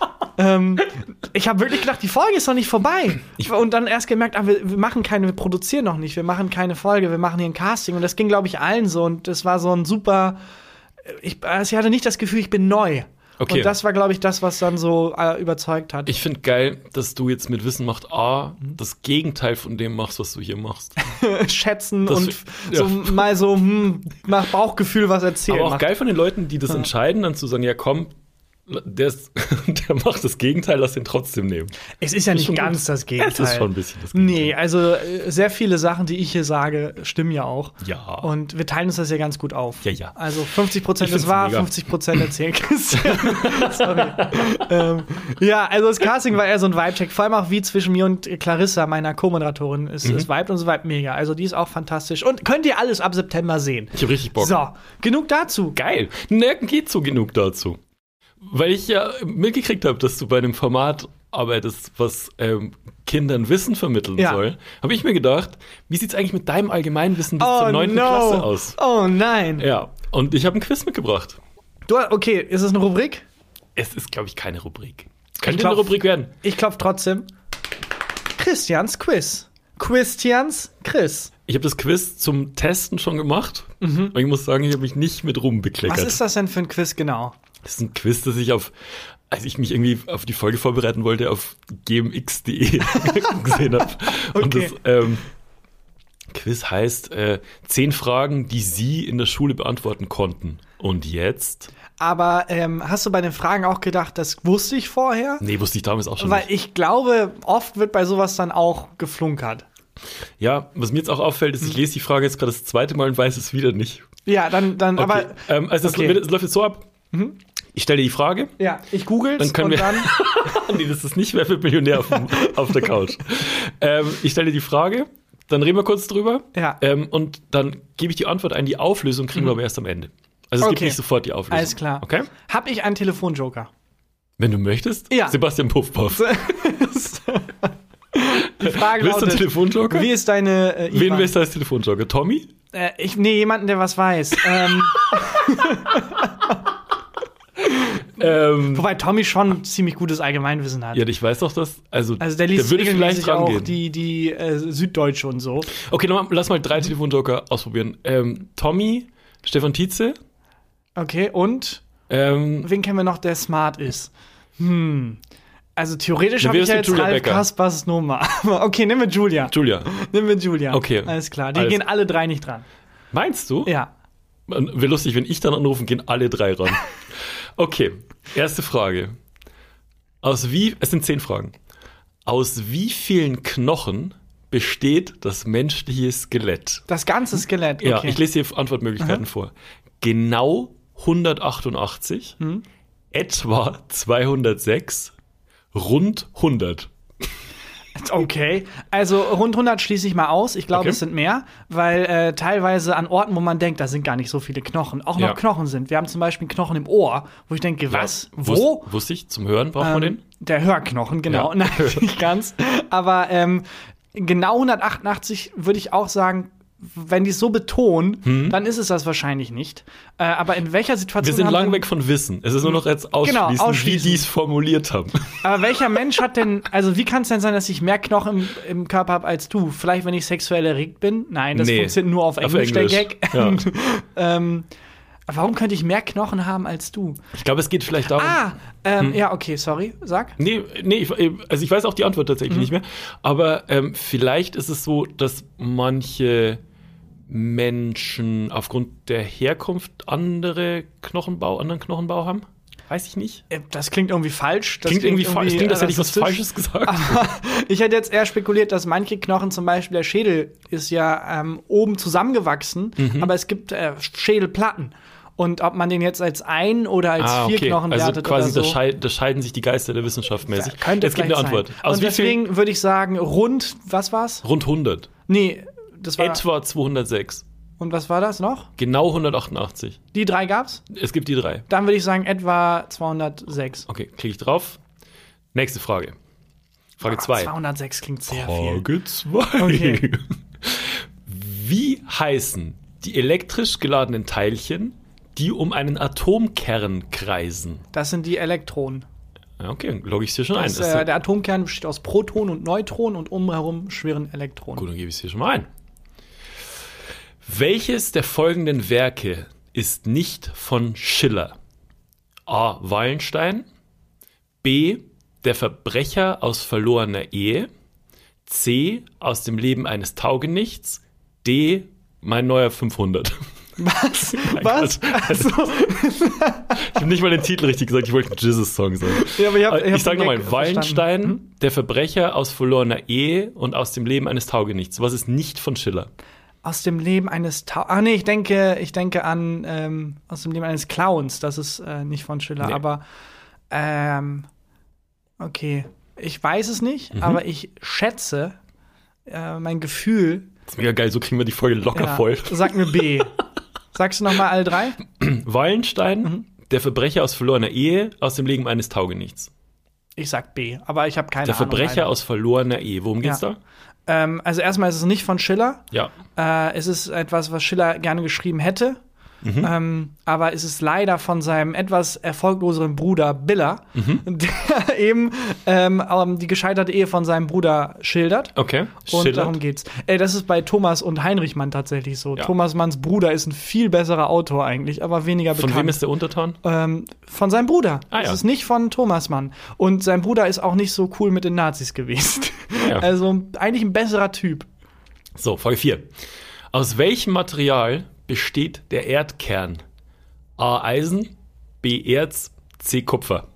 ähm, ich habe wirklich gedacht, die Folge ist noch nicht vorbei. Und dann erst gemerkt, ah, wir, wir machen keine, wir produzieren noch nicht, wir machen keine Folge, wir machen hier ein Casting. Und das ging, glaube ich, allen so. Und das war so ein super. Ich, also ich hatte nicht das Gefühl, ich bin neu. Okay. Und das war, glaube ich, das, was dann so äh, überzeugt hat. Ich finde geil, dass du jetzt mit Wissen macht A das Gegenteil von dem machst, was du hier machst. Schätzen Das und fi- so ja. mal so hm, nach Bauchgefühl was erzählen. Aber auch macht. geil von den Leuten, die das entscheiden, dann zu sagen, ja komm, der, ist, der macht das Gegenteil, lass den trotzdem nehmen. Es ist ja Das ist nicht schon ganz gut. das Gegenteil. Es ist schon ein bisschen das Gegenteil. Nee, also äh, sehr viele Sachen, die ich hier sage, stimmen ja auch. Ja. Und wir teilen uns das ja ganz gut auf. Ja, ja. Also fünfzig Prozent Ich ist find's wahr, mega. fünfzig Prozent erzählen Christian. Sorry. ähm, ja, also das Casting war eher so ein Vibe-Check. Vor allem auch wie zwischen mir und Clarissa, meiner Co-Moderatorin, ist Mhm. es vibet und es vibet mega. Also die ist auch fantastisch. Und könnt ihr alles ab September sehen. Ich hab richtig Bock. So, genug dazu. Geil. Ne, geht so genug dazu. Weil ich ja mitgekriegt habe, dass du bei einem Format arbeitest, was ähm, Kindern Wissen vermitteln Ja. soll, habe ich mir gedacht, wie sieht's eigentlich mit deinem Allgemeinwissen bis Oh zur neunten no. Klasse aus? Oh nein. Ja, und ich habe ein Quiz mitgebracht. Du, okay, ist es eine Rubrik? Es ist, glaube ich, keine Rubrik. Könnte glaub- eine Rubrik werden. Ich klopfe trotzdem. Christians Quiz. Christians Chris. Ich habe das Quiz zum Testen schon gemacht. Mhm. Und ich muss sagen, ich habe mich nicht mit Ruhm bekleckert. Was ist das denn für ein Quiz genau? Das ist ein Quiz, das ich auf, als ich mich irgendwie auf die Folge vorbereiten wollte, auf g m x punkt d e gesehen habe. Okay. Und das ähm, Quiz heißt äh, zehn Fragen, die Sie in der Schule beantworten konnten. Und jetzt? Aber ähm, hast du bei den Fragen auch gedacht, das wusste ich vorher? Nee, wusste ich damals auch schon Weil nicht. ich glaube, oft wird bei sowas dann auch geflunkert. Ja, was mir jetzt auch auffällt, ist, ich lese die Frage jetzt gerade das zweite Mal und weiß es wieder nicht. Ja, dann, dann Okay. aber. Ähm, also okay. es, es läuft jetzt so ab. Mhm. Ich stelle dir die Frage. Ja, ich googel's Dann können und wir dann. Nee, das ist nicht Wer wird Millionär auf, dem, auf der Couch. Ähm, ich stelle dir die Frage, dann reden wir kurz drüber. Ja. Ähm, und dann gebe ich die Antwort ein. Die Auflösung kriegen wir aber erst am Ende. Also es gibt Okay. nicht sofort die Auflösung. Alles klar. Okay? Hab ich einen Telefonjoker? Wenn du möchtest. Ja. Sebastian Puffpaff. Die Frage Willst du einen lautet, Telefonjoker? wie ist deine äh, I B A N? Wen willst du als Telefonjoker? Tommy? Äh, ich, nee, jemanden, der was weiß. ähm, Ähm, wobei Tommy schon ziemlich gutes Allgemeinwissen hat. ja, ich weiß doch, dass. Also, Also der liest würde regelmäßig vielleicht auch rangehen. die, die äh, Süddeutsche und so. Okay, nochmal, lass mal drei Telefonjoker ausprobieren. Ähm, Tommy, Stefan Tietze. Okay, und Ähm, wen kennen wir noch, der smart ist? Hm. Also theoretisch Ja, habe wer ich ist ja mit jetzt Julia Ralf Becker? Kaspers Nummer. Okay, nehmen wir Julia. Julia. Nehmen wir Julia. Okay. Alles klar. Die Alles- gehen alle drei nicht dran. Meinst du? Ja. Wäre lustig, wenn ich dann anrufen, gehen alle drei ran. Okay, erste Frage. Aus wie, es sind zehn Fragen. Aus wie vielen Knochen besteht das menschliche Skelett? Das ganze Skelett. Okay. Ja, ich lese hier Antwortmöglichkeiten vor. Genau hundertachtundachtzig, Mhm. etwa zweihundertsechs, rund hundert. Okay, also rund hundert schließe ich mal aus. Ich glaube, Okay. es sind mehr, weil äh, teilweise an Orten, wo man denkt, da sind gar nicht so viele Knochen, auch noch Ja. Knochen sind. Wir haben zum Beispiel einen Knochen im Ohr, wo ich denke, was? Ja, Wo? Wus, wusste ich, zum Hören braucht man den? Ähm, der Hörknochen, genau. Ja. Nein, nicht ganz. Aber ähm, genau hundertachtundachtzig würde ich auch sagen, wenn die es so betonen, dann ist es das wahrscheinlich nicht. Äh, aber in welcher Situation. Wir sind haben lang denn- weg von Wissen. Es ist nur noch jetzt ausschließen, Genau, ausschließen. wie die es formuliert haben. Aber welcher Mensch hat denn, also wie kann es denn sein, dass ich mehr Knochen im, im Körper habe als du? Vielleicht, wenn ich sexuell erregt bin? Nein, das Nee, funktioniert nur auf auf Englisch, der Englisch. Gag. Ja. ähm, warum könnte ich mehr Knochen haben als du? Ich glaube, es geht vielleicht darum. Ah, ähm, Hm. ja, okay, sorry, sag. Nee, nee, ich, also ich weiß auch die Antwort tatsächlich nicht mehr. Aber ähm, vielleicht ist es so, dass manche Menschen aufgrund der Herkunft andere Knochenbau, anderen Knochenbau haben. Weiß ich nicht. Äh, Das klingt irgendwie falsch. Das Klingt irgendwie falsch. Klingt, als hätte ich was rassistisch. Falsches gesagt. Aber ich hätte jetzt eher spekuliert, dass manche Knochen, zum Beispiel der Schädel, ist ja ähm, oben zusammengewachsen, Mhm. aber es gibt äh, Schädelplatten. Und ob man den jetzt als ein oder als Ah, vier okay. Knochen Also wertet quasi, oder da, so. scheid, da scheiden sich die Geister der Wissenschaft mäßig. Könnte Jetzt gibt eine vielleicht Antwort. sein. Aus Und wie viel? deswegen würde ich sagen, rund, was war's? Rund hundert. Nee, das war. Etwa zweihundertsechs. Und was war das noch? Genau hundertachtundachtzig. Die drei gab's? Es gibt die drei. Dann würde ich sagen, etwa zweihundertsechs. Okay, klicke ich drauf. Nächste Frage. Frage Ah, zwei. zweihundertsechs klingt sehr viel. Frage zwei. Okay. Wie heißen die elektrisch geladenen Teilchen, die um einen Atomkern kreisen? Das sind die Elektronen. Ja, okay, logge ich es hier schon ein. Das, Das ist äh, ja- der Atomkern besteht aus Protonen und Neutronen und umherum schwirren Elektronen. Gut, dann gebe ich es hier schon mal ein. Welches der folgenden Werke ist nicht von Schiller? A. Wallenstein, B. Der Verbrecher aus verlorener Ehe, C. Aus dem Leben eines Taugenichts, D. Mein neuer fünfhundert. Was? Mein Was? Gott. Also, Ich habe nicht mal den Titel richtig gesagt, ich wollte einen Jesus-Song sagen. ja, aber ich, hab, Ich, hab sage den nochmal, Gag Wallenstein, verstanden. Hm? Der Verbrecher aus verlorener Ehe und aus dem Leben eines Taugenichts. Was ist nicht von Schiller? Aus dem Leben eines Tau Ah, nee, ich denke, ich denke an ähm, aus dem Leben eines Clowns. Das ist äh, nicht von Schiller, Nee. aber ähm, okay. Ich weiß es nicht, Mhm. aber ich schätze, äh, mein Gefühl. Das ist mega geil, so kriegen wir die Folge locker Ja, voll. sag mir B. Sagst du noch mal alle drei? Wallenstein, Mhm. Der Verbrecher aus verlorener Ehe, aus dem Leben eines Taugenichts. Ich sag B, aber ich habe keine Der Ahnung. Verbrecher leider. aus verlorener Ehe. Worum geht's Ja. da? Ähm, also erstmal ist es nicht von Schiller. Ja. Äh, es ist etwas, was Schiller gerne geschrieben hätte. Mhm. Ähm, aber es ist leider von seinem etwas erfolgloseren Bruder Biller, mhm. der eben ähm, die gescheiterte Ehe von seinem Bruder schildert. Okay, und schildert. darum geht's. Äh, das ist bei Thomas und Heinrich Mann tatsächlich so. Ja. Thomas Manns Bruder ist ein viel besserer Autor eigentlich, aber weniger Von bekannt. wem ist der Untertan? Ähm, von seinem Bruder. Ah, ja. Das ist nicht von Thomas Mann. Und sein Bruder ist auch nicht so cool mit den Nazis gewesen. Ja. Also eigentlich ein besserer Typ. So, Frage vier. Aus welchem Material besteht der Erdkern? A. Eisen, B. Erz, C. Kupfer.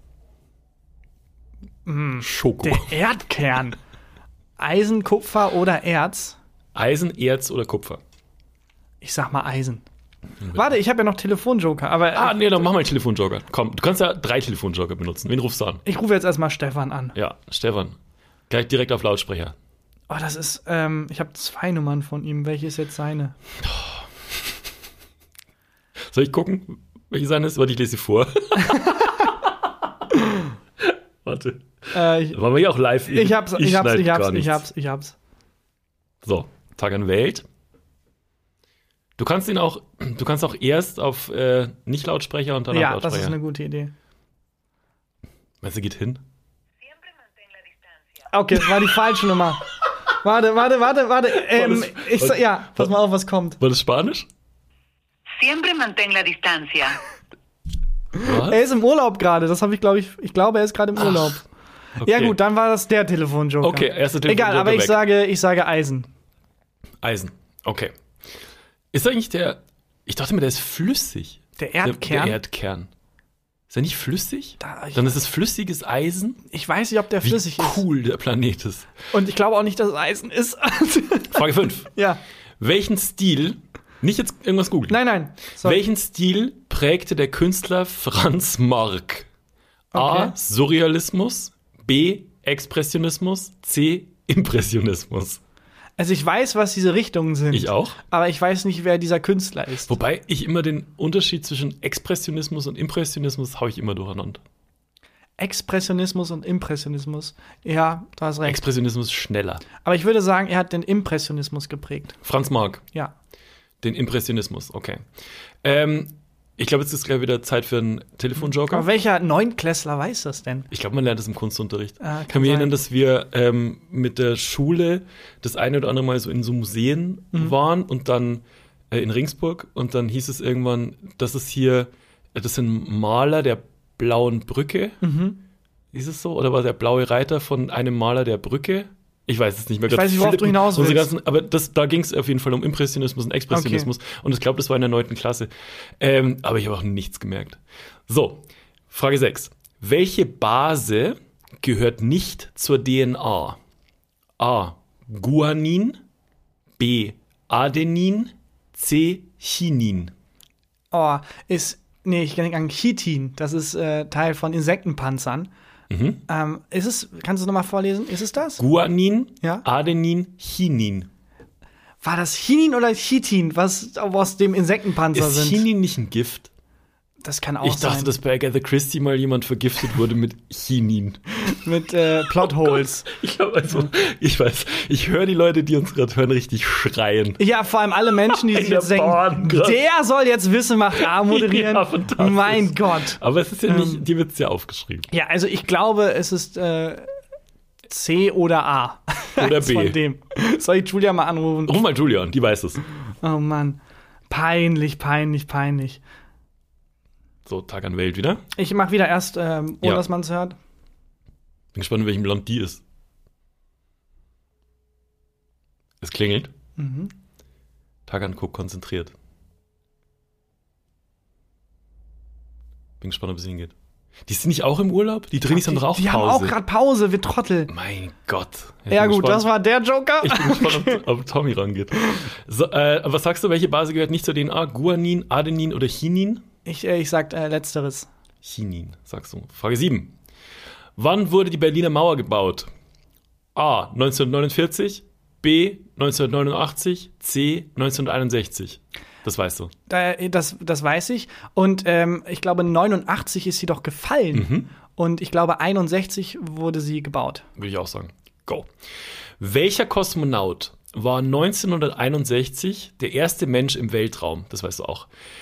Mm, Schoko. Der Erdkern. Eisen, Kupfer oder Erz? Eisen, Erz oder Kupfer? Ich sag mal Eisen. Warte, ich habe ja noch Telefonjoker, aber Ah, nee, dann mach mal einen Telefonjoker. Komm, du kannst ja drei Telefonjoker benutzen. Wen rufst du an? ich rufe jetzt erstmal Stefan an. Ja, Stefan. Gleich direkt auf Lautsprecher. Oh, das ist, ähm, ich habe zwei Nummern von ihm. Welche ist jetzt seine? Soll ich gucken, welche seine ist? Warte, ich lese sie vor. Warte. Äh, ich, Wollen wir hier auch live? ich hab's, ich, ich hab's, schneid ich hab's, gar ich nichts. hab's, ich hab's. So, Tag an Welt. Du kannst ihn auch, du kannst auch erst auf äh, Nicht-Lautsprecher und dann auf Ja, Lautsprecher. das ist eine gute Idee. Meinst du, geht hin? Okay, das war die falsche Nummer. Warte, warte, warte, warte. Ähm, das- ich, sa- ja, pass mal auf, was kommt. War das Spanisch? Siempre mantén la distancia. Was? Er ist im Urlaub gerade. Das habe ich, glaube ich, ich glaube, er ist gerade im Urlaub. Okay. Ja gut, dann war das der Telefonjoker. Okay, erster Telefonjoker Egal, aber ich weg. sage, ich sage Eisen. Eisen. Okay. Ist eigentlich der, ich dachte mir, der ist flüssig. Der Der, Erdkern? der Erdkern. Ist er nicht flüssig? Da, ich, Dann ist es flüssiges Eisen. ich weiß nicht, ob der Wie flüssig ist. cool der Planet ist. Und ich glaube auch nicht, dass es Eisen ist. Frage fünf. ja. Welchen Stil, nicht jetzt irgendwas googeln. Nein, nein. Sorry. Welchen Stil prägte der Künstler Franz Marc? A. Okay. Surrealismus, B. Expressionismus, C. Impressionismus. Also ich weiß, was diese Richtungen sind. Ich auch. Aber ich weiß nicht, wer dieser Künstler ist. Wobei ich immer den Unterschied zwischen Expressionismus und Impressionismus habe ich immer durcheinander. Expressionismus und Impressionismus. Ja, du hast recht. Expressionismus ist schneller. Aber ich würde sagen, er hat den Impressionismus geprägt. Franz Marc, Ja. den Impressionismus, okay. Ähm, ich glaube, jetzt ist gleich wieder Zeit für einen Telefonjoker. Aber welcher Neunklässler weiß das denn? Ich glaube, man lernt das im Kunstunterricht. Ah, kann ich kann mich sein. erinnern, dass wir ähm, mit der Schule das eine oder andere Mal so in so Museen Mhm. waren und dann äh, in Ringsburg und dann hieß es irgendwann, das ist hier, äh, das sind Maler der Blauen Brücke. Mhm. Ist es so? Oder war der blaue Reiter von einem Maler der Brücke? Ich weiß es nicht mehr. Ich weiß nicht, worauf du hinaus Unsere willst. ganzen, aber das, da ging es auf jeden Fall um Impressionismus und Expressionismus. Und ich glaube, das war in der neunten Klasse. Ähm, aber ich habe auch nichts gemerkt. So, Frage sechs. Welche Base gehört nicht zur D N A? A. Guanin, B. Adenin, C. Chinin. Oh, ist, nee, ich denke an Chitin. Das ist äh, Teil von Insektenpanzern. Mhm. Ähm, ist es, kannst du es nochmal vorlesen? Ist es das? Guanin, Ja. Adenin, Chinin. War das Chinin oder Chitin, was aus dem Insektenpanzer Ist sind? Chinin nicht ein Gift? Das kann auch Ich dachte, sein. dass bei Agatha Christie mal jemand vergiftet wurde mit Chinin. Mit äh, Plotholes. Ich glaube, also, ich weiß, ich höre die Leute, die uns gerade hören, richtig schreien. Ja, vor allem alle Menschen, die sich In der jetzt denken, Bahn grad. der soll jetzt Wissen macht A moderieren. Ja, fantastisch. Mein Gott. Aber es ist ja nicht, Ähm. dir wird es ja aufgeschrieben. Ja, also ich glaube, es ist äh, C oder A. Oder Eins B. Von dem. Soll ich Julia mal anrufen? Ruf mal Julia an, die weiß es. Oh Mann. Peinlich, peinlich, peinlich. So, Tag an Welt wieder. Ich mach wieder erst, ähm, ohne Ja. dass man es hört. Bin gespannt, in welchem Land die ist. Es klingelt. Mhm. Tagan guckt konzentriert. Bin gespannt, ob es hingeht. Die sind nicht auch im Urlaub? Die Drinis haben doch auch Die Pause. haben auch gerade Pause, wir Trottel. Mein Gott. Ich Ja bin gut, gespannt. das war der Joker. Ich bin gespannt, ob, ob Tommy rangeht. So, äh, was sagst du, welche Base gehört nicht zur D N A? Guanin, Adenin oder Chinin? Ich, äh, ich sag äh, letzteres. Chinin, sagst du. Frage sieben. Wann wurde die Berliner Mauer gebaut? A. neunzehnhundertneunundvierzig, B. neunzehnhundertneunundachtzig, C. neunzehnhunderteinundsechzig. Das weißt du. Äh, das, das weiß ich. Und ähm, ich glaube, neunundachtzig ist sie doch gefallen. Mhm. Und ich glaube, einundsechzig wurde sie gebaut. Würde ich auch sagen. Go. Welcher Kosmonaut war neunzehnhunderteinundsechzig der erste Mensch im Weltraum? Das weißt du auch.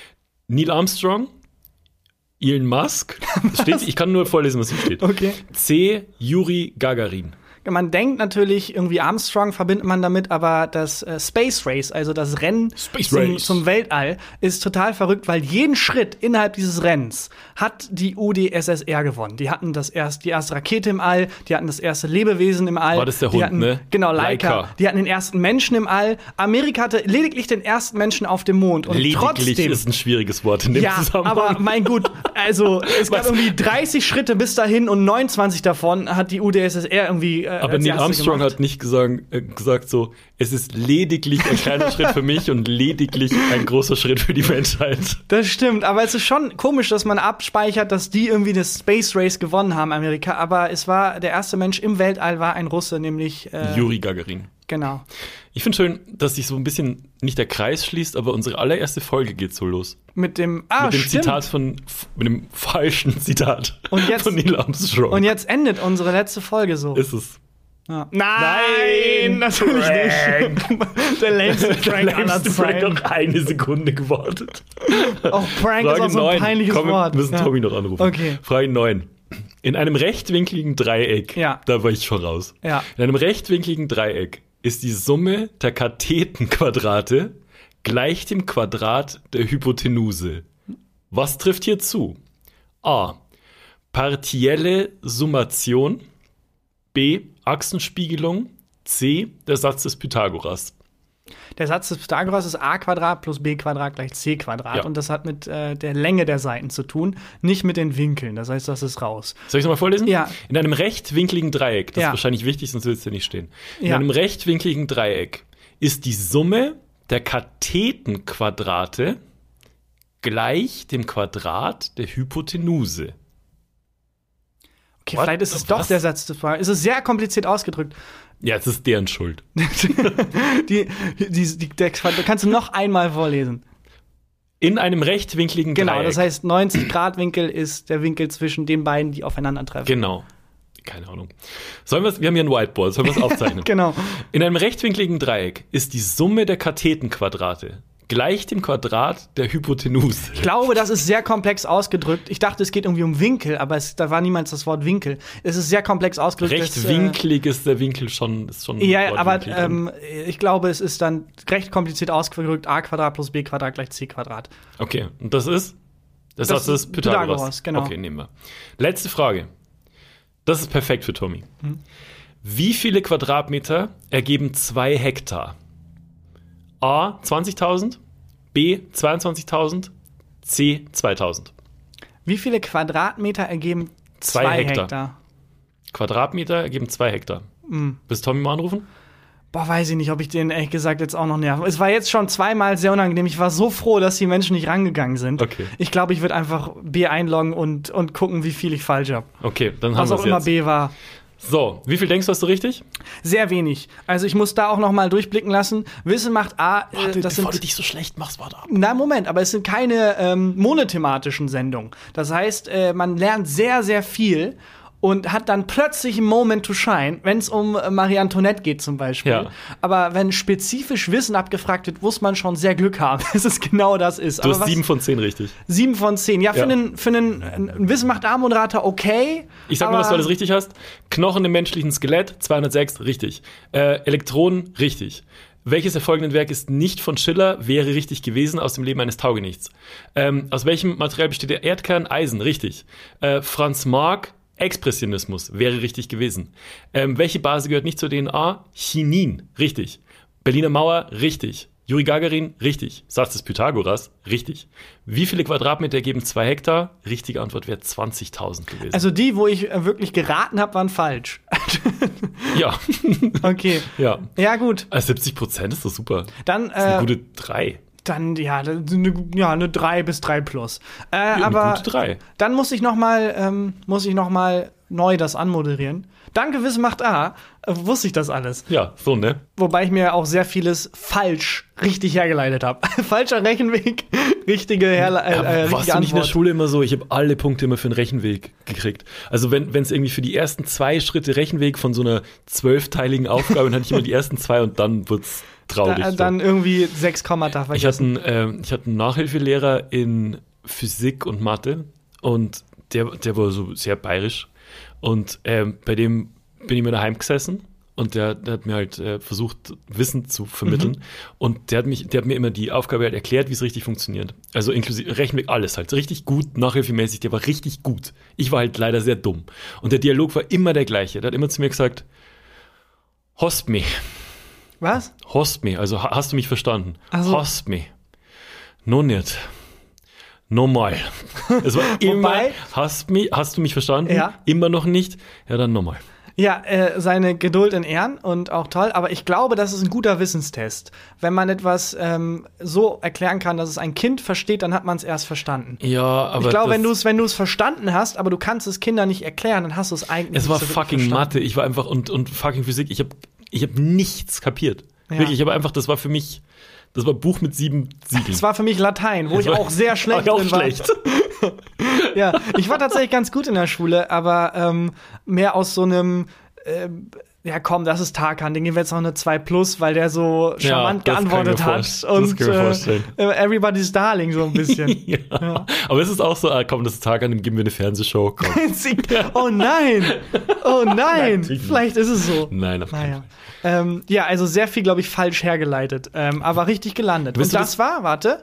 Neil Armstrong, Elon Musk, steht, ich kann nur vorlesen, was hier steht. Okay. C. Juri Gagarin. Man denkt natürlich, irgendwie Armstrong verbindet man damit, aber das äh, Space Race, also das Rennen Space zum, Race. zum Weltall, ist total verrückt, weil jeden Schritt innerhalb dieses Rennens hat die U D S S R gewonnen. Die hatten das erst, die erste Rakete im All, die hatten das erste Lebewesen im All. War das der die Hund, hatten, ne? Genau, Laika. Laika. Die hatten den ersten Menschen im All. Amerika hatte lediglich den ersten Menschen auf dem Mond. Und Lediglich trotzdem, ist ein schwieriges Wort in dem ja, Zusammenhang. aber mein Gut, also es gab Was? irgendwie dreißig Schritte bis dahin und neunundzwanzig davon hat die U D S S R irgendwie äh, Aber als Neil erste Armstrong gemacht. hat nicht gesagt, äh, gesagt so, es ist lediglich ein kleiner Schritt für mich und lediglich ein großer Schritt für die Menschheit. Das stimmt, aber es ist schon komisch, dass man abspeichert, dass die irgendwie das Space Race gewonnen haben, Amerika. Aber es war, der erste Mensch im Weltall war ein Russe, nämlich äh, Juri Gagarin. Genau. Ich finde schön, dass sich so ein bisschen nicht der Kreis schließt, aber unsere allererste Folge geht so los. Mit dem, ah, mit dem stimmt. Zitat von, mit dem falschen Zitat Und jetzt- von Neil Armstrong. Und jetzt endet unsere letzte Folge so. ist es. Ja. Nein, natürlich nicht. Der längste Prank aller längste Frank Zeiten. noch eine Sekunde gewartet. Auch Prank ist auch so ein peinliches Komm, Wort. wir müssen Ja. Tommy noch anrufen. Okay. Frage neun. In einem rechtwinkligen Dreieck, Ja. da war ich schon raus. Ja. In einem rechtwinkligen Dreieck ist die Summe der Kathetenquadrate gleich dem Quadrat der Hypotenuse. Was trifft hier zu? A. Partielle Summation. B. Achsenspiegelung. C. Der Satz des Pythagoras. Der Satz des Pythagoras ist a Quadrat plus b Quadrat gleich c Quadrat. Ja. Und das hat mit äh, der Länge der Seiten zu tun, nicht mit den Winkeln. Das heißt, das ist raus. Soll ich es nochmal vorlesen? Ja. In einem rechtwinkligen Dreieck, das Ja. ist wahrscheinlich wichtig, sonst wird es ja nicht stehen. In Ja. einem rechtwinkligen Dreieck ist die Summe der Kathetenquadrate gleich dem Quadrat der Hypotenuse. Okay, What? vielleicht ist es doch Was? der Satz des Pythagoras. Es ist sehr kompliziert ausgedrückt. Ja, es ist deren Schuld. die, die, die, der, kannst du noch einmal vorlesen? In einem rechtwinkligen Genau, Dreieck. das heißt, neunzig Grad Winkel ist der Winkel zwischen den beiden, die aufeinandertreffen. Genau. Keine Ahnung. Sollen wir wir haben hier ein Whiteboard, sollen wir es aufzeichnen? Genau. In einem rechtwinkligen Dreieck ist die Summe der Kathetenquadrate gleich dem Quadrat der Hypotenuse. Ich glaube, das ist sehr komplex ausgedrückt. Ich dachte, es geht irgendwie um Winkel, aber es, da war niemals das Wort Winkel. Es ist sehr komplex ausgedrückt. Rechtwinklig ist der Winkel schon, ist schon Das, äh, ja, aber wortwinklig drin. ähm, ich glaube, es ist dann recht kompliziert ausgedrückt. A Quadrat plus b Quadrat gleich c Quadrat. Okay, und das ist? Das, Das das ist ist Pythagoras. Pythagoras, genau. Okay, nehmen wir. Letzte Frage. Das ist perfekt für Tommy. Hm. Wie viele Quadratmeter ergeben zwei Hektar? A. zwanzigtausend, B. zweiundzwanzigtausend, C. zweitausend. Wie viele Quadratmeter ergeben Zwei zwei, Hektar. Hektar? Quadratmeter ergeben zwei Hektar. Hm. Willst du Tommy mal anrufen? Boah, weiß ich nicht, ob ich den ehrlich gesagt jetzt auch noch nerven. Es war jetzt schon zweimal sehr unangenehm. Ich war so froh, dass die Menschen nicht rangegangen sind. Okay. Ich glaube, ich würde einfach B einloggen und, und gucken, wie viel ich falsch habe. Okay, dann haben Was wir auch es immer jetzt. B war. So, wie viel denkst du, hast du richtig? Sehr wenig. Also ich muss da auch noch mal durchblicken lassen. Wissen macht A, äh, das sind dich so schlecht machst, warte ab. Na, Moment, aber es sind keine ähm, monothematischen Sendungen. Das heißt, äh, man lernt sehr, sehr viel und hat dann plötzlich einen Moment to shine, wenn es um äh, Marie Antoinette geht zum Beispiel. Ja. Aber wenn spezifisch Wissen abgefragt wird, muss man schon sehr Glück haben, dass es genau das ist. Du aber hast was- sieben von zehn richtig. sieben von zehn. Ja, für Ja. einen, für einen, einen Wissen macht A-Moderator okay. Ich sag mal, aber dass du alles richtig hast. Knochen im menschlichen Skelett, zweihundertsechs, richtig. Äh, Elektronen, richtig. Welches der folgenden Werk ist nicht von Schiller, wäre richtig gewesen, aus dem Leben eines Taugenichts? Ähm, aus welchem Material besteht der Erdkern? Eisen, richtig. Äh, Franz Marc, Expressionismus, wäre richtig gewesen. Ähm, welche Base gehört nicht zur D N A? Chinin, richtig. Berliner Mauer, richtig. Juri Gagarin, richtig. Satz des Pythagoras, richtig. Wie viele Quadratmeter ergeben zwei Hektar? Richtige Antwort wäre zwanzigtausend gewesen. Also die, wo ich äh, wirklich geraten habe, waren falsch. ja. Okay. ja. Ja, gut. Also siebzig Prozent ist doch super. Dann, Das ist eine äh, gute drei. dann ja, eine, ja, eine drei bis drei plus. Äh, eine aber gute drei. dann muss ich noch mal, ähm, muss ich noch mal neu das anmoderieren. Danke, Wissen macht A. Äh, wusste ich das alles. Ja, so, ne? Wobei ich mir auch sehr vieles falsch richtig hergeleitet habe. Falscher Rechenweg, richtige, Herle äh, Ja, äh, richtige warst du nicht in der Antwort. Schule immer so? Ich habe alle Punkte immer für den Rechenweg gekriegt. Also wenn es irgendwie für die ersten zwei Schritte Rechenweg von so einer zwölfteiligen Aufgabe, dann hatte ich immer die ersten zwei und dann wird's Trau dich. Da, dann irgendwie sechs Kommata Ich hatte, vergessen. einen, äh, ich hatte einen Nachhilfelehrer in Physik und Mathe und der, der war so sehr bayerisch und ähm, bei dem bin ich mir daheim gesessen und der, der hat mir halt äh, versucht, Wissen zu vermitteln mhm. und der hat, mich, der hat mir immer die Aufgabe halt erklärt, wie es richtig funktioniert. Also inklusive Rechenweg, alles halt. Richtig gut, nachhilfemäßig, der war richtig gut. Ich war halt leider sehr dumm. Und der Dialog war immer der gleiche. Der hat immer zu mir gesagt, Host me. Was? Host me, also ha- hast du mich verstanden? Also, Host me. No nicht. Nochmal. Es war immer, Wobei- hast, mich, hast du mich verstanden? Ja. Immer noch nicht? Ja, dann nochmal. Ja, äh, seine Geduld in Ehren und auch toll, aber ich glaube, das ist ein guter Wissenstest. Wenn man etwas ähm, so erklären kann, dass es ein Kind versteht, dann hat man es erst verstanden. Ja, aber ich glaube, das, wenn du es wenn du es verstanden hast, aber du kannst es Kindern nicht erklären, dann hast du es eigentlich es war nicht so fucking wirklich Mathe. Ich war einfach und, und fucking Physik. Ich habe ich hab nichts kapiert. Ja. Wirklich, ich habe einfach, das war für mich, das war Buch mit sieben Siegeln. Das war für mich Latein, wo Das ich war- auch sehr schlecht auch drin war. schlecht. Ja, ich war tatsächlich ganz gut in der Schule, aber ähm, mehr aus so einem ähm, ja komm, das ist Tarkan, den geben wir jetzt noch eine zwei plus, weil der so charmant das kann ich mir geantwortet hat. vorst- das Und kann ich mir äh, vorstellen. äh, Everybody's Darling so ein bisschen. ja. Ja. Aber es ist auch so, ah, komm, das ist Tag an, dem geben wir eine Fernsehshow. Komm. Sie- oh nein! Oh nein! Natürlich nicht. Vielleicht ist es so. Nein, auf keinen Naja. Ähm, ja, also sehr viel, glaube ich, falsch hergeleitet. Ähm, aber richtig gelandet. Wisst Und ihr das war, warte,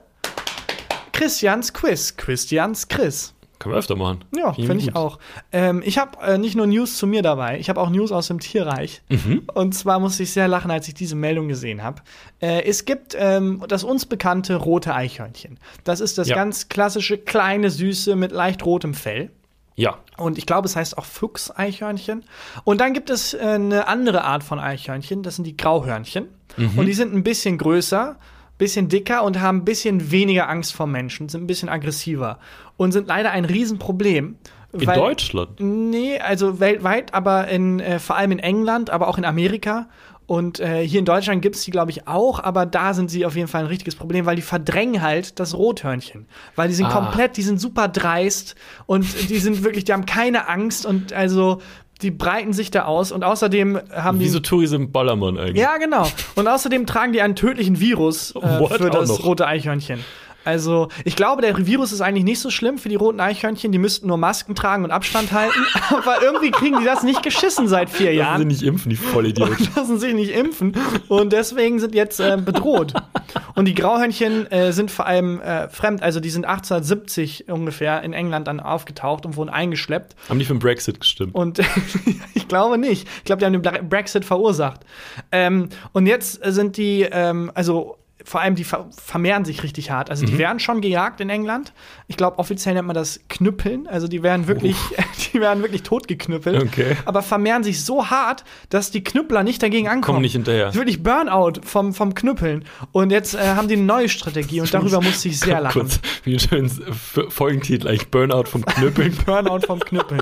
Christians Quiz. Christians Quiz. Können wir öfter machen. Ja, finde ich gut. auch. Ähm, ich habe äh, nicht nur News zu mir dabei, ich habe auch News aus dem Tierreich. Mhm. Und zwar musste ich sehr lachen, als ich diese Meldung gesehen habe. Äh, es gibt ähm, das uns bekannte rote Eichhörnchen. Das ist das Ja. ganz klassische, kleine, süße mit leicht rotem Fell. Ja. Und ich glaube, es heißt auch Fuchseichhörnchen. Und dann gibt es äh, eine andere Art von Eichhörnchen, das sind die Grauhörnchen. Mhm. Und die sind ein bisschen größer, bisschen dicker und haben ein bisschen weniger Angst vor Menschen, sind ein bisschen aggressiver und sind leider ein Riesenproblem. In weil- Deutschland? Nee, also weltweit, aber in, äh, vor allem in England, aber auch in Amerika. Und äh, hier in Deutschland gibt es die, glaube ich, auch, aber da sind sie auf jeden Fall ein richtiges Problem, weil die verdrängen halt das Rothörnchen. Weil die sind Ah. komplett, die sind super dreist und die sind wirklich, die haben keine Angst und also die breiten sich da aus und außerdem haben die. Wie so Tourism Ballermann eigentlich. Ja, genau. Und außerdem tragen die einen tödlichen Virus äh, What? für Auch das noch? rote Eichhörnchen. Also, ich glaube, der Virus ist eigentlich nicht so schlimm für die roten Eichhörnchen. Die müssten nur Masken tragen und Abstand halten. Aber irgendwie kriegen die das nicht geschissen seit vier Lassen Jahren. sie nicht impfen, die Vollidioten. Und lassen sich nicht impfen. Und deswegen sind jetzt äh, bedroht. Und die Grauhörnchen äh, sind vor allem äh, fremd. Also, die sind achtzehnhundertsiebzig ungefähr in England dann aufgetaucht und wurden eingeschleppt. Haben die für den Brexit gestimmt? Und ich glaube nicht. Ich glaube, die haben den Bre- Brexit verursacht. Ähm, und jetzt sind die, ähm, also vor allem die ver vermehren sich richtig hart. Also die werden schon gejagt in England. Ich glaube, offiziell nennt man das Knüppeln. Also die werden wirklich, die werden wirklich totgeknüppelt. Okay. Aber vermehren sich so hart, dass die Knüppler nicht dagegen ankommen. Kommen nicht hinterher. Das ist wirklich Burnout vom, vom Knüppeln. Und jetzt äh, haben die eine neue Strategie und darüber musste ich sehr lachen. Kurz, wie ein schönes F- Folgentitel, eigentlich Burnout vom Knüppeln. Burnout vom Knüppeln.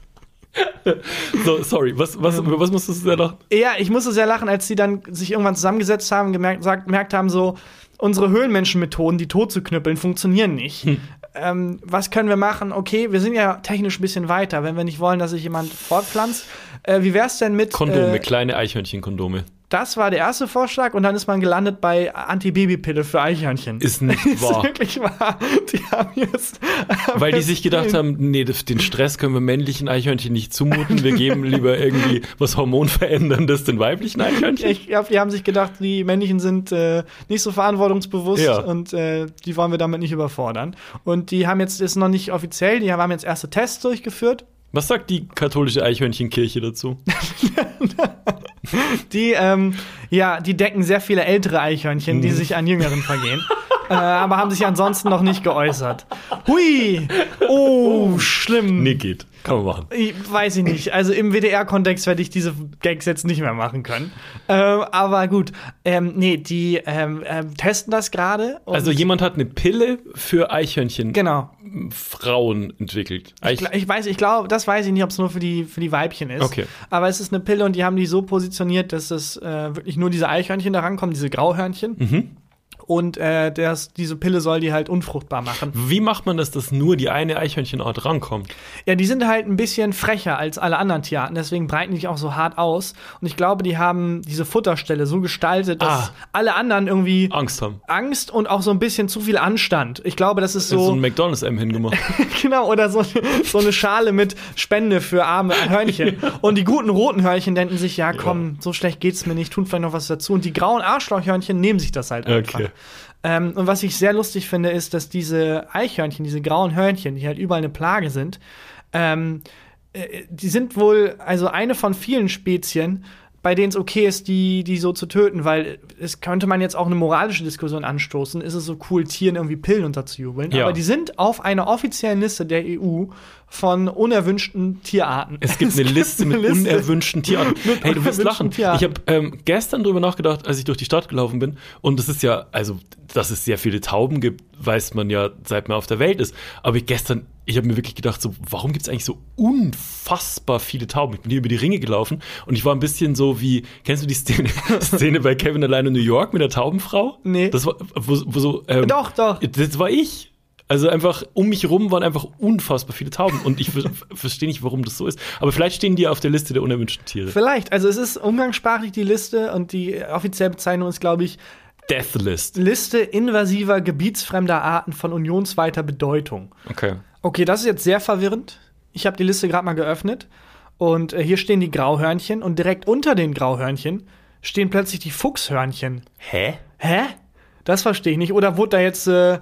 So, sorry, was, was, über was musstest du da noch? Ja, ich musste sehr lachen, als sie dann sich irgendwann zusammengesetzt haben und gemerkt, sagt, gemerkt haben, so, unsere Höhlenmenschenmethoden, die tot zu knüppeln, funktionieren nicht. Hm. Ähm, was können wir machen? Okay, wir sind ja technisch ein bisschen weiter, wenn wir nicht wollen, dass sich jemand fortpflanzt. Äh, wie wär's denn mit Kondome, äh, kleine Eichhörnchenkondome. das war der erste Vorschlag und dann ist man gelandet bei Antibabypille für Eichhörnchen. Ist nicht Ist wahr. wirklich wahr. Die haben jetzt Weil die sich gedacht haben, nee, das- den Stress können wir männlichen Eichhörnchen nicht zumuten. Wir geben lieber irgendwie was Hormonveränderndes den weiblichen Eichhörnchen. Ich glaube, die haben sich gedacht, die Männlichen sind äh, nicht so verantwortungsbewusst Ja. und äh, die wollen wir damit nicht überfordern. Und die haben jetzt, ist noch nicht offiziell, die haben jetzt erste Tests durchgeführt. Was sagt die katholische Eichhörnchenkirche dazu? Die, ähm, ja, die decken sehr viele ältere Eichhörnchen, Mhm. die sich an Jüngeren vergehen. äh, aber haben sich ansonsten noch nicht geäußert. Hui! Oh, schlimm. Nee, geht. Kann man machen. Ich weiß ich nicht. Also im W D R-Kontext werde ich diese Gags jetzt nicht mehr machen können. Ähm, aber gut. Ähm, nee, die ähm, ähm, testen das gerade. und- Also jemand hat eine Pille für Eichhörnchen Genau. Frauen entwickelt. Ich, Eich gl- ich weiß, ich glaube, das weiß ich nicht, ob es nur für die, für die Weibchen ist. Okay. Aber es ist eine Pille und die haben die so positioniert, dass es äh, wirklich nur diese Eichhörnchen da rankommen, diese Grauhörnchen. Mhm. Und äh, das, diese Pille soll die halt unfruchtbar machen. Wie macht man das, dass nur die eine Eichhörnchenart rankommt? Ja, die sind halt ein bisschen frecher als alle anderen Tierarten, deswegen breiten die sich auch so hart aus. Und ich glaube, die haben diese Futterstelle so gestaltet, dass Ah. alle anderen irgendwie Angst haben. Angst und auch so ein bisschen zu viel Anstand. Ich glaube, das ist So, so, so ein McDonald's-M hingemacht. genau, oder so, so eine Schale mit Spende für arme Hörnchen. Und die guten roten Hörnchen denken sich, ja komm, so schlecht geht's mir nicht, tun vielleicht noch was dazu. Und die grauen Arschlochhörnchen nehmen sich das halt einfach. Okay. Ähm, und was ich sehr lustig finde, ist, dass diese Eichhörnchen, diese grauen Hörnchen, die halt überall eine Plage sind, ähm, äh, die sind wohl also eine von vielen Spezien, bei denen es okay ist, die, die so zu töten, weil es könnte man jetzt auch eine moralische Diskussion anstoßen. Ist es so cool, Tieren irgendwie Pillen unterzujubeln? Ja. Aber die sind auf einer offiziellen Liste der E U von unerwünschten Tierarten. Es gibt eine Liste mit Liste. unerwünschten Tierarten. Mit Hey, du wirst unerwünschten lachen. Tierarten. Ich habe ähm, gestern drüber nachgedacht, als ich durch die Stadt gelaufen bin. Und es ist ja, also, dass es sehr viele Tauben gibt, weiß man ja, seit man auf der Welt ist. Aber ich gestern, ich habe mir wirklich gedacht, so, warum gibt es eigentlich so unfassbar viele Tauben? Ich bin hier über die Ringe gelaufen und ich war ein bisschen so wie, kennst du die Szene, Szene bei Kevin allein in New York mit der Taubenfrau? Nee. Das war, wo, wo so, ähm, Doch, doch. Das war ich. Also einfach, um mich rum waren einfach unfassbar viele Tauben. Und ich ver- verstehe nicht, warum das so ist. Aber vielleicht stehen die auf der Liste der unerwünschten Tiere. Vielleicht. Also es ist umgangssprachlich die Liste und die offizielle Bezeichnung ist, glaube ich, Death List. Liste invasiver, gebietsfremder Arten von unionsweiter Bedeutung. Okay. Okay, das ist jetzt sehr verwirrend. Ich habe die Liste gerade mal geöffnet. Und äh, hier stehen die Grauhörnchen. Und direkt unter den Grauhörnchen stehen plötzlich die Fuchshörnchen. Hä? Hä? Das verstehe ich nicht. Oder wurde da jetzt äh,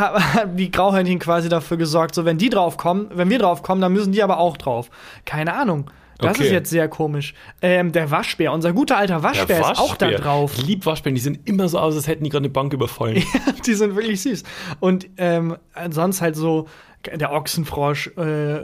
die Grauhörnchen quasi dafür gesorgt, so wenn die drauf kommen, wenn wir drauf kommen, dann müssen die aber auch drauf. Keine Ahnung. Das Okay. ist jetzt sehr komisch. Ähm, der Waschbär, unser guter alter Waschbär, ist auch da drauf. Ich lieb Waschbären, die sehen immer so aus, als hätten die gerade eine Bank überfallen. Die sind wirklich süß. Und ähm, sonst halt so der Ochsenfrosch, äh,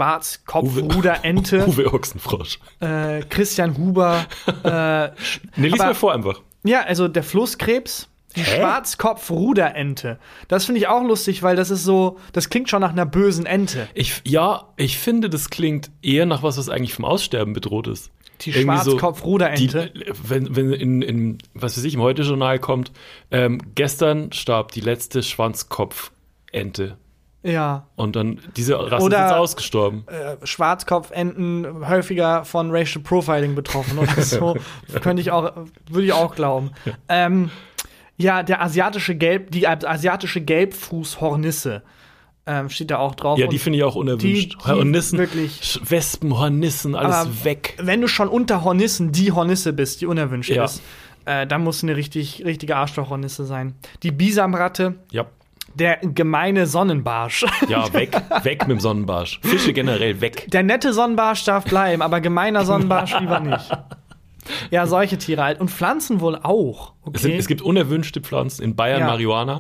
Schwarzkopfruderente, Uwe Ochsenfrosch. äh, Christian Huber. Äh, Nee, lies aber- mal vor einfach. Ja, also der Flusskrebs, die Hä? Schwarzkopfruderente. Das finde ich auch lustig, weil das ist so, das klingt schon nach einer bösen Ente. Ich, ja, ich finde, das klingt eher nach was, was eigentlich vom Aussterben bedroht ist. Die Irgendwie so Schwarzkopfruderente. Die, wenn wenn in, in, was weiß ich, im Heute-Journal kommt, ähm, gestern starb die letzte Schwanzkopfente. Ja. Und dann, diese Rasse Oder- ist jetzt ausgestorben. Äh, Schwarzkopfenten häufiger von Racial Profiling betroffen oder so. Könnte ich auch, würde ich auch glauben. Ähm, ja, der asiatische Gelb, die asiatische Gelbfußhornisse ähm, steht da auch drauf. Ja, Und die finde ich auch unerwünscht. die- die Hornissen, wirklich- Sch- Wespen, Hornissen, alles Aber weg. wenn du schon unter Hornissen die Hornisse bist, die unerwünscht Ja. ist, äh, dann muss eine richtig, richtige Arschlochhornisse sein. Die Bisamratte, Ja, der gemeine Sonnenbarsch. ja, weg, weg mit dem Sonnenbarsch. Fische generell weg. Der nette Sonnenbarsch darf bleiben, aber gemeiner Sonnenbarsch lieber nicht. Ja, solche Tiere halt. Und Pflanzen wohl auch. Okay. Es, sind, es gibt unerwünschte Pflanzen. In Bayern Ja. Marihuana.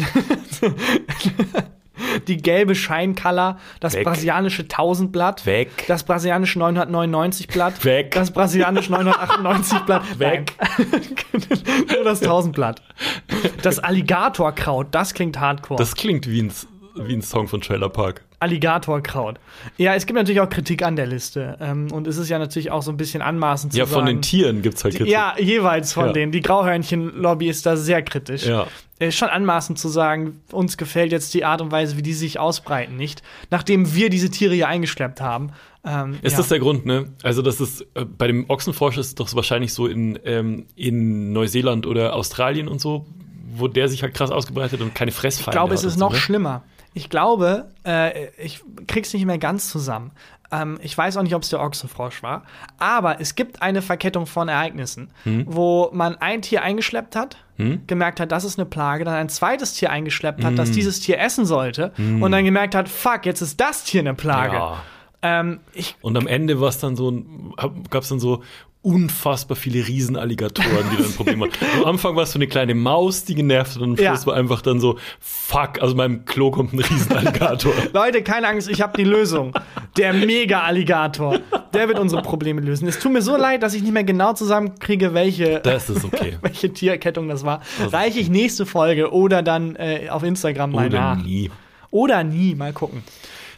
Die gelbe Scheinkaller, das Weg. brasilianische Tausendblatt, Weg. das brasilianische neunhundertneunundneunzig Blatt, Weg. das brasilianische neunhundertachtundneunzig Blatt, Weg. Nur das Tausendblatt. Das Alligatorkraut, das klingt hardcore. Das klingt wie ein, wie ein Song von Trailer Park. Alligatorkraut. Ja, es gibt natürlich auch Kritik an der Liste. Ähm, und es ist ja natürlich auch so ein bisschen anmaßend zu Ja, sagen. von den Tieren gibt es halt Kritik. Ja, jeweils von Ja. denen. Die Grauhörnchen-Lobby ist da sehr kritisch. Ja. Es ist schon anmaßend zu sagen, uns gefällt jetzt die Art und Weise, wie die sich ausbreiten, nicht. Nachdem wir diese Tiere hier eingeschleppt haben. Ähm, Ist ja. das der Grund, ne? Also, das ist äh, bei dem Ochsenfrosch ist es doch wahrscheinlich so in, ähm, in Neuseeland oder Australien und so, wo der sich halt krass ausgebreitet hat und keine Fressfeinde Ich glaube, es hat ist und so, noch ne? schlimmer. Ich glaube, äh, ich krieg's nicht mehr ganz zusammen. Ähm, ich weiß auch nicht, ob es der Ochsenfrosch war. Aber es gibt eine Verkettung von Ereignissen, Hm. wo man ein Tier eingeschleppt hat, gemerkt hat, das ist eine Plage, dann ein zweites Tier eingeschleppt hat, Hm. das dieses Tier essen sollte und dann gemerkt hat, fuck, jetzt ist das Tier eine Plage. Ja. Ähm, ich Und am Ende war es dann so, gab es dann so unfassbar viele Riesenalligatoren, die dann ein Problem hatten. Am Anfang war es so eine kleine Maus, die genervt hat, und am Schluss Ja. war einfach dann so, fuck, aus meinem Klo kommt ein Riesenalligator. Leute, keine Angst, ich habe die Lösung. Der Mega-Alligator. Der wird unsere Probleme lösen. Es tut mir so leid, dass ich nicht mehr genau zusammenkriege, welche, Das ist okay. welche Tiererkettung das war. Reiche ich nächste Folge oder dann äh, auf Instagram mal Oder nach. nie. Oder nie, mal gucken.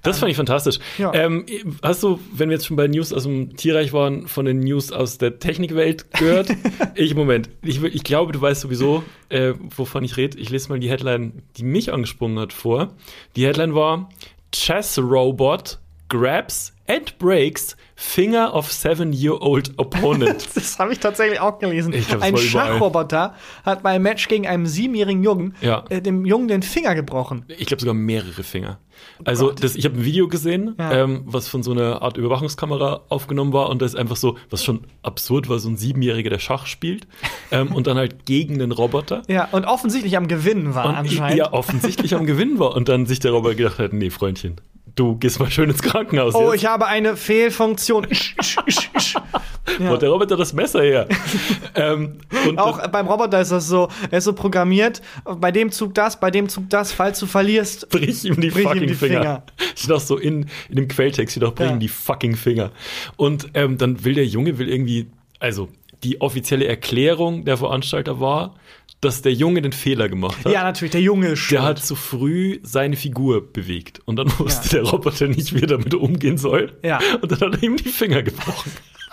Das fand ich fantastisch. Ja. Ähm, hast du, wenn wir jetzt schon bei News aus dem Tierreich waren, von den News aus der Technikwelt gehört? ich, Moment, ich, ich glaube, du weißt sowieso, äh, wovon ich rede. Ich lese mal die Headline, die mich angesprungen hat, vor. Die Headline war Chess Robot grabs and breaks finger of seven-year-old opponent. Das habe ich tatsächlich auch gelesen. Ich glaub, das ein war überall. Schachroboter hat bei einem Match gegen einen siebenjährigen Jungen Ja. äh, dem Jungen den Finger gebrochen. Ich glaube sogar mehrere Finger. Also das, ich habe ein Video gesehen, Ja. ähm, was von so einer Art Überwachungskamera aufgenommen war und da ist einfach so, was schon absurd war, so ein Siebenjähriger, der Schach spielt ähm, und dann halt gegen den Roboter. Ja, und offensichtlich am Gewinnen war Und anscheinend. ja, offensichtlich am Gewinn war und dann sich der Roboter gedacht hat, nee, Freundchen, du gehst mal schön ins Krankenhaus Oh, jetzt. ich habe eine Fehlfunktion. Isch, isch, isch, isch. Wo hat der Roboter das Messer her? ähm, und Auch dann beim Roboter ist das so, er ist so programmiert, bei dem Zug das, bei dem Zug das, falls du verlierst. brich ihm die brich ihm fucking die Finger. Finger. Steht auch so in, in dem Quelltext, steht auch, brich Ja. ihm die fucking Finger. Und ähm, dann will der Junge, will irgendwie, also die offizielle Erklärung der Veranstalter war, dass der Junge den Fehler gemacht hat. Ja, natürlich, der Junge ist schuld. Der hat zu früh seine Figur bewegt. Und dann wusste der Roboter nicht, wie er damit umgehen soll. Ja. Und dann hat er ihm die Finger gebrochen.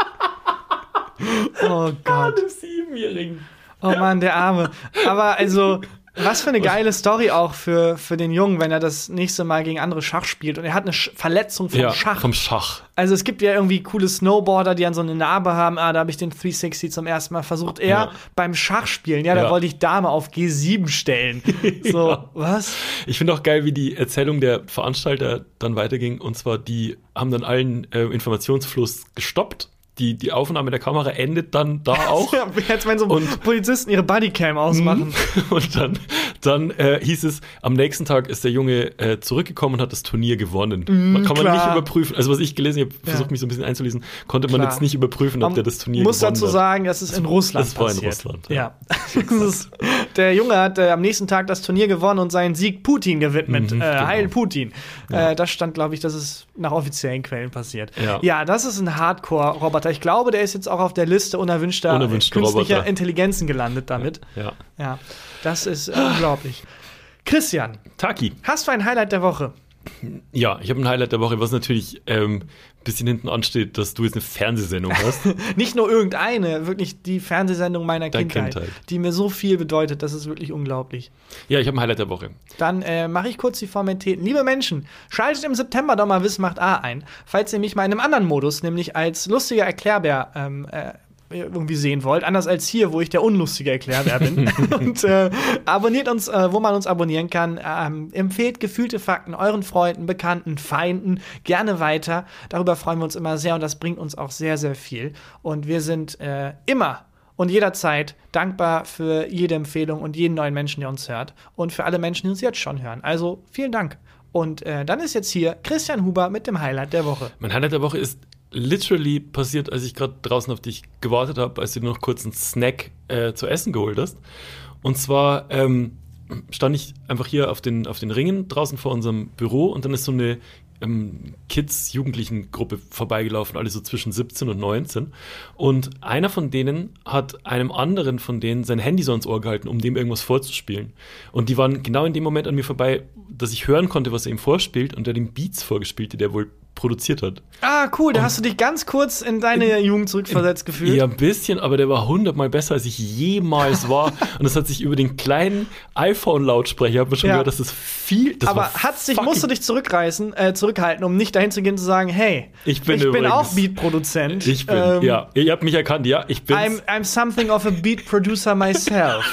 Oh Gott. Dem Siebenjährigen. Oh Mann, der Arme. Aber also, was für eine geile Story auch für, für den Jungen, wenn er das nächste Mal gegen andere Schach spielt. Und er hat eine Sch- Verletzung vom Ja, Schach. vom Schach. Also es gibt ja irgendwie coole Snowboarder, die dann so eine Narbe haben. Ah, da habe ich den dreihundertsechzig zum ersten Mal versucht. Er Ja. beim Schachspielen, ja, da Ja. wollte ich Dame auf G sieben stellen. So, Ja. was? Ich finde auch geil, wie die Erzählung der Veranstalter dann weiterging. Und zwar, die haben dann allen äh, Informationsfluss gestoppt. Die, die Aufnahme der Kamera endet dann da auch. Ja, jetzt, wenn so Und- Polizisten ihre Bodycam ausmachen. Und dann, dann äh, hieß es, am nächsten Tag ist der Junge äh, zurückgekommen und hat das Turnier gewonnen. man kann man klar. nicht überprüfen. Also was ich gelesen habe, Ja. versucht mich so ein bisschen einzulesen, konnte man Klar. jetzt nicht überprüfen, ob Man der das Turnier muss gewonnen dazu hat. sagen, das ist in Russland das war in passiert. Russland, Ja. ja. Das ist, der Junge hat äh, am nächsten Tag das Turnier gewonnen und seinen Sieg Putin gewidmet. Mhm, äh, genau. Heil Putin. Äh, das stand, glaube ich, das ist nach offiziellen Quellen passiert. Ja. ja, das ist ein Hardcore-Roboter. Ich glaube, der ist jetzt auch auf der Liste unerwünschter Unerwünschte künstlicher Roboter. Intelligenzen gelandet damit. Ja. Ja, das ist äh, unglaublich. Christian, Taki. hast du ein Highlight der Woche? Ja, ich habe ein Highlight der Woche, was natürlich ähm, ein bisschen hinten ansteht, dass du jetzt eine Fernsehsendung hast. Nicht nur irgendeine, wirklich die Fernsehsendung meiner Deine Kindheit, Kindheit. die mir so viel bedeutet. Das ist wirklich unglaublich. Ja, ich habe ein Highlight der Woche. Dann äh, mache ich kurz die Formalitäten. Liebe Menschen, schaltet im September doch mal Wiss macht A ein, falls ihr mich mal in einem anderen Modus, nämlich als lustiger Erklärbär, ähm, äh, irgendwie sehen wollt, anders als hier, wo ich der unlustige Erklärbär bin. Und äh, abonniert uns, äh, wo man uns abonnieren kann. Ähm, empfehlt gefühlte Fakten euren Freunden, Bekannten, Feinden gerne weiter. Darüber freuen wir uns immer sehr und das bringt uns auch sehr, sehr viel. Und wir sind äh, immer und jederzeit dankbar für jede Empfehlung und jeden neuen Menschen, der uns hört. Und für alle Menschen, die uns jetzt schon hören. Also vielen Dank. Und äh, dann ist jetzt hier Christian Huber mit dem Highlight der Woche. Mein Highlight der Woche ist literally passiert, als ich gerade draußen auf dich gewartet habe, als du noch kurz einen Snack äh, zu essen geholt hast. Und zwar ähm, stand ich einfach hier auf den, auf den Ringen draußen vor unserem Büro und dann ist so eine ähm, Kids-Jugendlichen-Gruppe vorbeigelaufen, alle so zwischen siebzehn und neunzehn. Und einer von denen hat einem anderen von denen sein Handy so ans Ohr gehalten, um dem irgendwas vorzuspielen. Und die waren genau in dem Moment an mir vorbei, dass ich hören konnte, was er ihm vorspielt und der dem Beats vorgespielt, die der wohl produziert hat. Ah, cool, da hast du dich ganz kurz in deine Jugend zurückversetzt gefühlt. Ja, ein bisschen, aber der war hundertmal besser, als ich jemals war. Und das hat sich über den kleinen iPhone-Lautsprecher, hat man schon Ja. gehört, das ist viel. Das Aber war hat's dich, fucking- musst du dich zurückreißen, äh, zurückhalten, um nicht dahin zu gehen und zu sagen, hey, Ich bin ich bin übrigens- auch Beat-Produzent. Ich bin, Ähm, ja, ihr habt mich erkannt, ja, ich bin's. I'm, I'm something of a beat producer myself.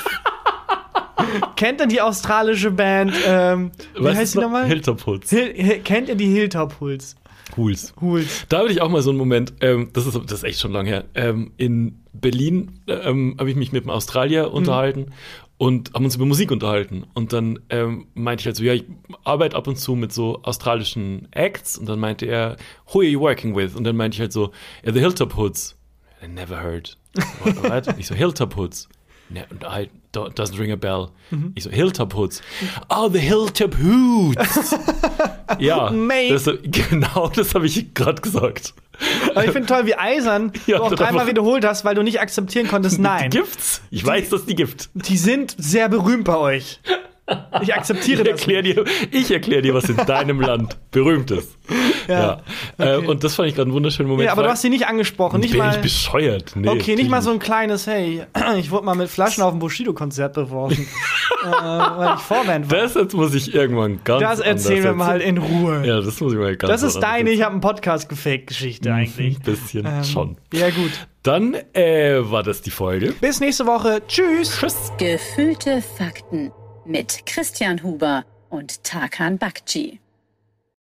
Kennt ihr die australische Band, ähm, wie Was heißt ist die noch? nochmal? Hilltop-Hoods. Hil Hil kennt ihr die Hilltop Hools? Hools. Hools. Da hatte ich auch mal so einen Moment, ähm, das, ist, das ist echt schon lange her. Ähm, in Berlin ähm, habe ich mich mit einem Australier unterhalten und haben uns über Musik unterhalten. Und dann ähm, meinte ich halt so, ja, ich arbeite ab und zu mit so australischen Acts. Und dann meinte er, who are you working with? Und dann meinte ich halt so, yeah, the Hilltop Hoods. I never heard. What? what? Ich so, Hilltop Hoods. Ne, I, doesn't ring a bell. Mhm. Ich so, Hilltop Hoods. Oh, the Hilltop Hoods. Ja, Mate. das, genau das habe ich gerade gesagt. Aber ich finde toll, wie eisern Ja, du auch das dreimal einfach- wiederholt hast, weil du nicht akzeptieren konntest, nein. Die gibt's. Ich weiß, dass die gibt. Die sind sehr berühmt bei euch. Ich akzeptiere Ich das. erkläre dir, ich erklär dir, was in deinem Land berühmt ist. Ja, ja. okay. Äh, und das fand ich gerade einen wunderschönen Moment. Ja, aber du hast sie nicht angesprochen. Nicht bin mal, ich bescheuert. Nee, okay, nicht mal so natürlich ein kleines, hey, ich wurde mal mit Flaschen auf ein Bushido-Konzert beworfen, äh, weil ich Vorband war. Das jetzt muss ich irgendwann ganz Das erzählen wir anders mal in Ruhe. Ja, das muss ich mal ganz Das ist anders deine, erzählen. ich habe einen Podcast gefaked Geschichte eigentlich. Ein bisschen Ähm, schon. Ja, gut. Dann äh, war das die Folge. Bis nächste Woche. Tschüss. Tschüss. Gefühlte Fakten mit Christian Huber und Tarkan Bakci.